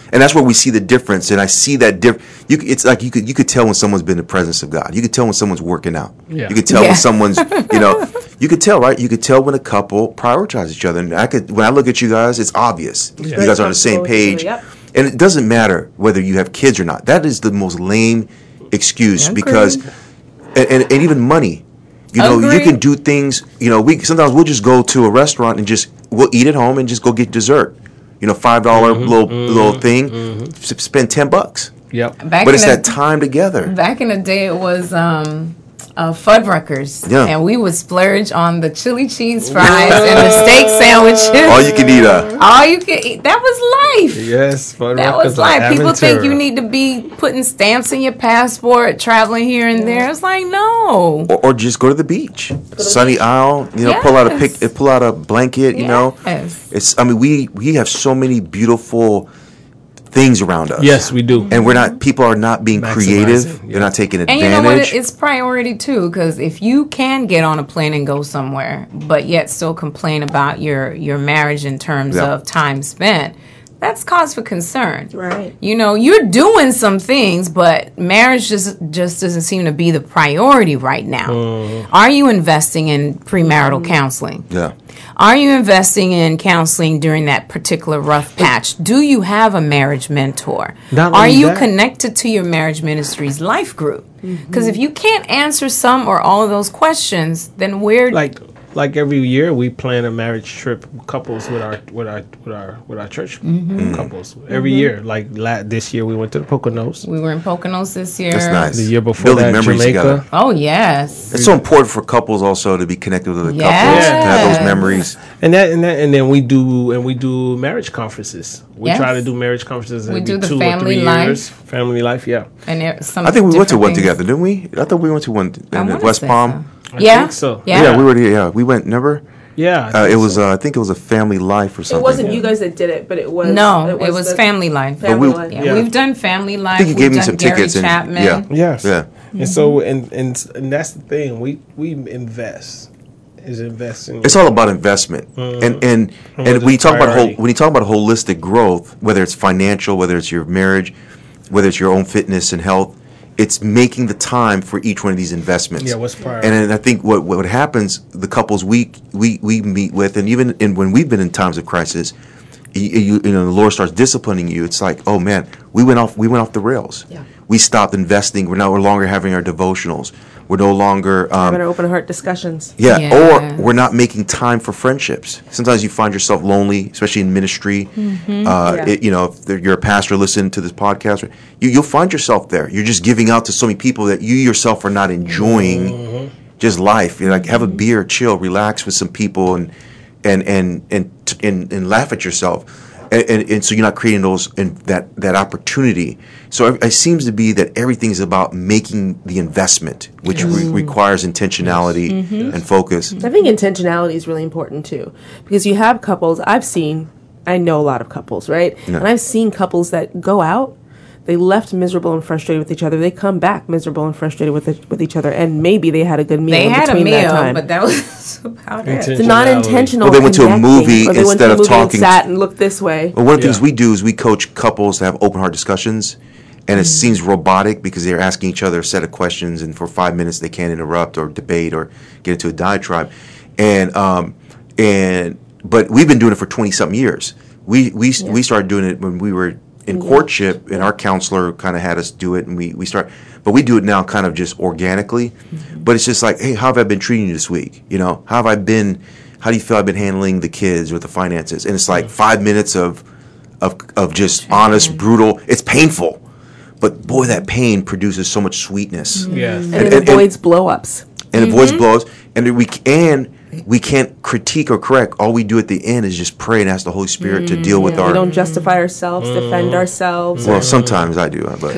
And that's where we see the difference. And I see that diff- you, it's like you could you could tell when someone's been in the presence of God. You could tell when someone's working out. Yeah. You could tell Yeah. when someone's, you know, you could tell, right? You could tell when a couple prioritize each other. And I could, when I look at you guys, it's obvious. Yeah. You guys are on the same page. Yep. And it doesn't matter whether you have kids or not. That is the most lame excuse Agreed. because, and, and, and even money. You know, you Agreed. can do things, you know, we sometimes we'll just go to a restaurant and just, we'll eat at home and just go get dessert. You know, five dollar Mm-hmm, little little thing, s- spend ten bucks. Yep. Back But in it's the, that time together. Back in the day, it was um, uh, Fuddruckers. Yeah. And we would splurge on the chili cheese fries and the steak sandwiches. All you can eat, uh, All you could eat. That was life. Yes. Fun That Rockers was like life. People think Aventura. you need to be putting stamps in your passport, traveling here and there. It's like, no. or, or just go to the beach, sunny isle. You know, pull out a Yes. pick, pull out a blanket. You know, Yes. it's. I mean, we we have so many beautiful things around us. Yes, we do. and we're not. People are not being Maximizing, creative. yeah. They're not taking And advantage. you know what? It- It's priority too, because if you can get on a plane and go somewhere, but yet still complain about your your marriage in terms Yeah. of time spent, that's cause for concern. Right. You know, you're doing some things, but marriage just just doesn't seem to be the priority right now. Are you investing in premarital counseling? yeah. Are you investing in counseling during that particular rough patch? Do you have a marriage mentor? Not Are only you that- connected to your marriage ministry's life group? Because if you can't answer some or all of those questions, then where like like every year we plan a marriage trip couples with our with our with our with our church Mm-hmm. couples every year. Like la- this year we went to the Poconos. we were in Poconos this year. That's nice. The year before Building that, memories Jamaica. together. Oh yes. It's so important for couples also to be connected with other couples, Yes. to have those memories. And that and that and then we do and we do marriage conferences. We Yes. try to do marriage conferences We every do the two or family three life. years. Family life, yeah. And there, some I think we went to different one things. together, didn't we? I thought we went to one I in wanna West say Palm. so. I Yeah. think so. Yeah. Yeah, we were. Yeah, we went. Remember? Yeah. I Uh, think it was. so. Uh, I think it was a family life or something. It wasn't you guys that did it, but it was. No, it was, the family life. Family we- life. Yeah, Yeah. we've done family life. think you We've gave me done some Gary tickets and- Chapman. yeah. Yes. Yeah. And so and, and and that's the thing. We we invest. Is investing. It's all about investment, and and and What when you is talk about whole, priority? when you talk about holistic growth, whether it's financial, whether it's your marriage, whether it's your own fitness and health, it's making the time for each one of these investments. Yeah, what's priority? And, and I think what what happens, the couples we we we meet with, and even in, when we've been in times of crisis, you, you, you know, the Lord starts disciplining you. It's like, oh man, we went off we went off the rails. Yeah. We stopped investing. We're no longer having our devotionals. We're no longer um, Having our open heart discussions. yeah, Yeah. or we're not making time for friendships. Sometimes you find yourself lonely, especially in ministry. Uh, Yeah. it, you know, if there- you're a pastor listening to this podcast, you, you'll find yourself there. You're just giving out to so many people that you yourself are not enjoying just life. You're like, have a beer, chill, relax with some people, and and and and t- and, and laugh at yourself. And, and, and so you're not creating those and that that opportunity. So it, it seems to be that everything is about making the investment, which re- requires intentionality and focus. I think intentionality is really important too, because you have couples. I've seen, I know a lot of couples, right? Yeah. And I've seen couples that go out, they left miserable and frustrated with each other. They come back miserable and frustrated with it, with each other, and maybe they had a good meal. They in had a between that meal, time. but that was about it. Inten- It's not Intentionality. intentional. Well, they went to a connecting, movie or they went to instead a of movie talking- And sat and looked this way. Well, one of the things Yeah. we do is we coach couples to have open heart discussions, and it seems robotic because they're asking each other a set of questions, and for five minutes they can't interrupt or debate or get into a diatribe, and um, and but we've been doing it for twenty something years. We we we started doing it when we were in courtship, and our counselor kind of had us do it, and we we start, but we do it now kind of just organically. But it's just like, hey, how have I been treating you this week? You know, how have I been? How do you feel I've been handling the kids or the finances? And it's like five minutes of of of just honest, brutal. It's painful, but boy, that pain produces so much sweetness, Yes. And, And- it and- avoids blow-ups. and it avoids blows. And then we c- and we can't critique or correct. All we do at the end is just pray and ask the Holy Spirit to deal with We our. don't justify ourselves, defend ourselves. Well, sometimes I do, but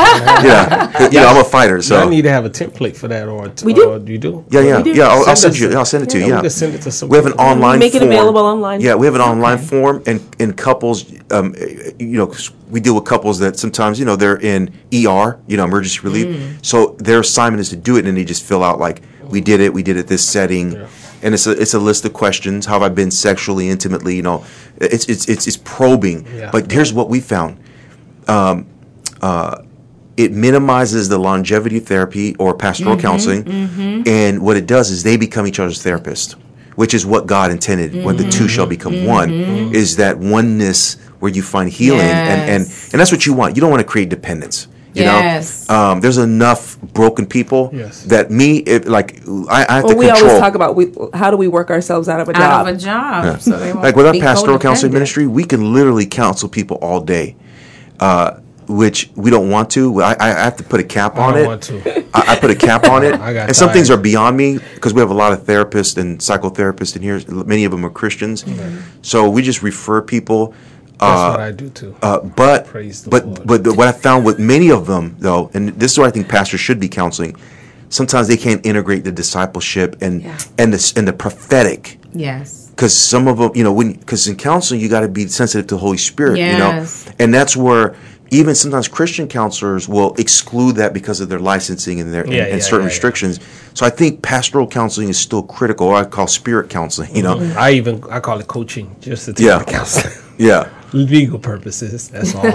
yeah, you know, I'm a fighter, So I so need to have a template for that, or t- We do. Or you do? yeah, yeah, do. yeah. I'll, I'll Send send us you. a- I'll send it to you. We Yeah, can send it to some we have an people. online. Make it form. available online. Yeah, we have an online form, and in couples, um, you know, 'cause we deal with couples that sometimes, you know, they're in E R, you know, emergency relief. So their assignment is to do it, and they just fill out like, we did it, we did it this setting, Yeah. and it's a it's a list of questions. How have I been sexually, intimately? You know, it's it's it's, it's probing. Yeah. But here's what we found: um, uh, it minimizes the longevity therapy or pastoral Mm-hmm, counseling, mm-hmm. and what it does is they become each other's therapist, which is what God intended Mm-hmm. when the two shall become Mm-hmm. one, is that oneness where you find healing, and, and, Yes. and that's what you want. You don't want to create dependence. You Yes. know, um, there's enough broken people Yes. that me, it, like, I, I have Well, to we control. always talk about we, how do we work ourselves out of a job? Out of a job. So they won't Like with our be pastoral counseling codependent. ministry, we can literally counsel people all day, uh, which we don't want to. I, I have to put a cap I on don't it. want to. I, I put a cap on it, I got and some things are tired. beyond me because we have a lot of therapists and psychotherapists in here. Many of them are Christians, so we just refer people. That's Uh, what I do too. uh, but Praise the but Lord. but the, what I found with many of them though, and this is where I think pastors should be counseling. Sometimes they can't integrate the discipleship and Yeah. and the and the prophetic. Yes. Because some of them, you know, when because in counseling you got to be sensitive to the Holy Spirit, Yes. you know, and that's where even sometimes Christian counselors will exclude that because of their licensing and their Yeah, and, and yeah, certain yeah, yeah. restrictions. So I think pastoral counseling is still critical, or I call spirit counseling. You know, I even I call it coaching, just to take Yeah. the counseling. yeah. Legal purposes. That's all.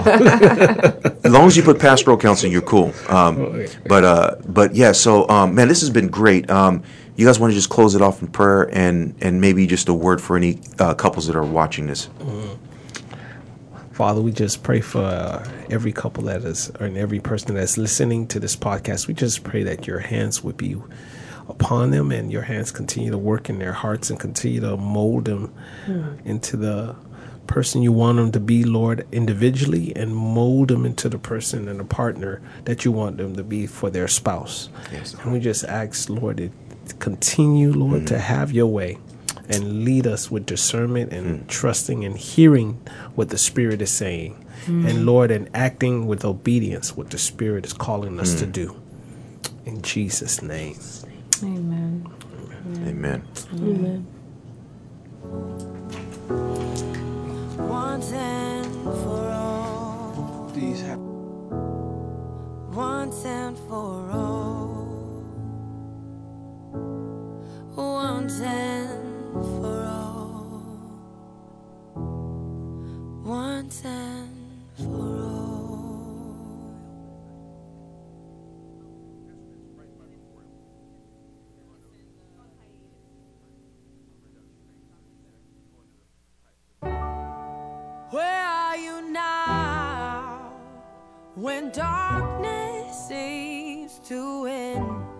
As long as you put pastoral counseling, you're cool. Um, but uh, but yeah. So um, man, this has been great. Um, you guys want to just close it off in prayer and and maybe just a word for any uh, couples that are watching this. Father, we just pray for uh, every couple that is, and every person that's listening to this podcast. We just pray that your hands would be upon them and your hands continue to work in their hearts and continue to mold them into the person you want them to be, Lord, individually, and mold them into the person and the partner that you want them to be for their spouse. Yes. And we just ask, Lord, to continue, Lord, to have your way and lead us with discernment and trusting and hearing what the Spirit is saying. And Lord, and acting with obedience what the Spirit is calling us to do. In Jesus' name. Amen. Amen. Amen. Once and for all. Please have. Once and for all. Once and for all. Once and for all. Where are you now when darkness seems to win?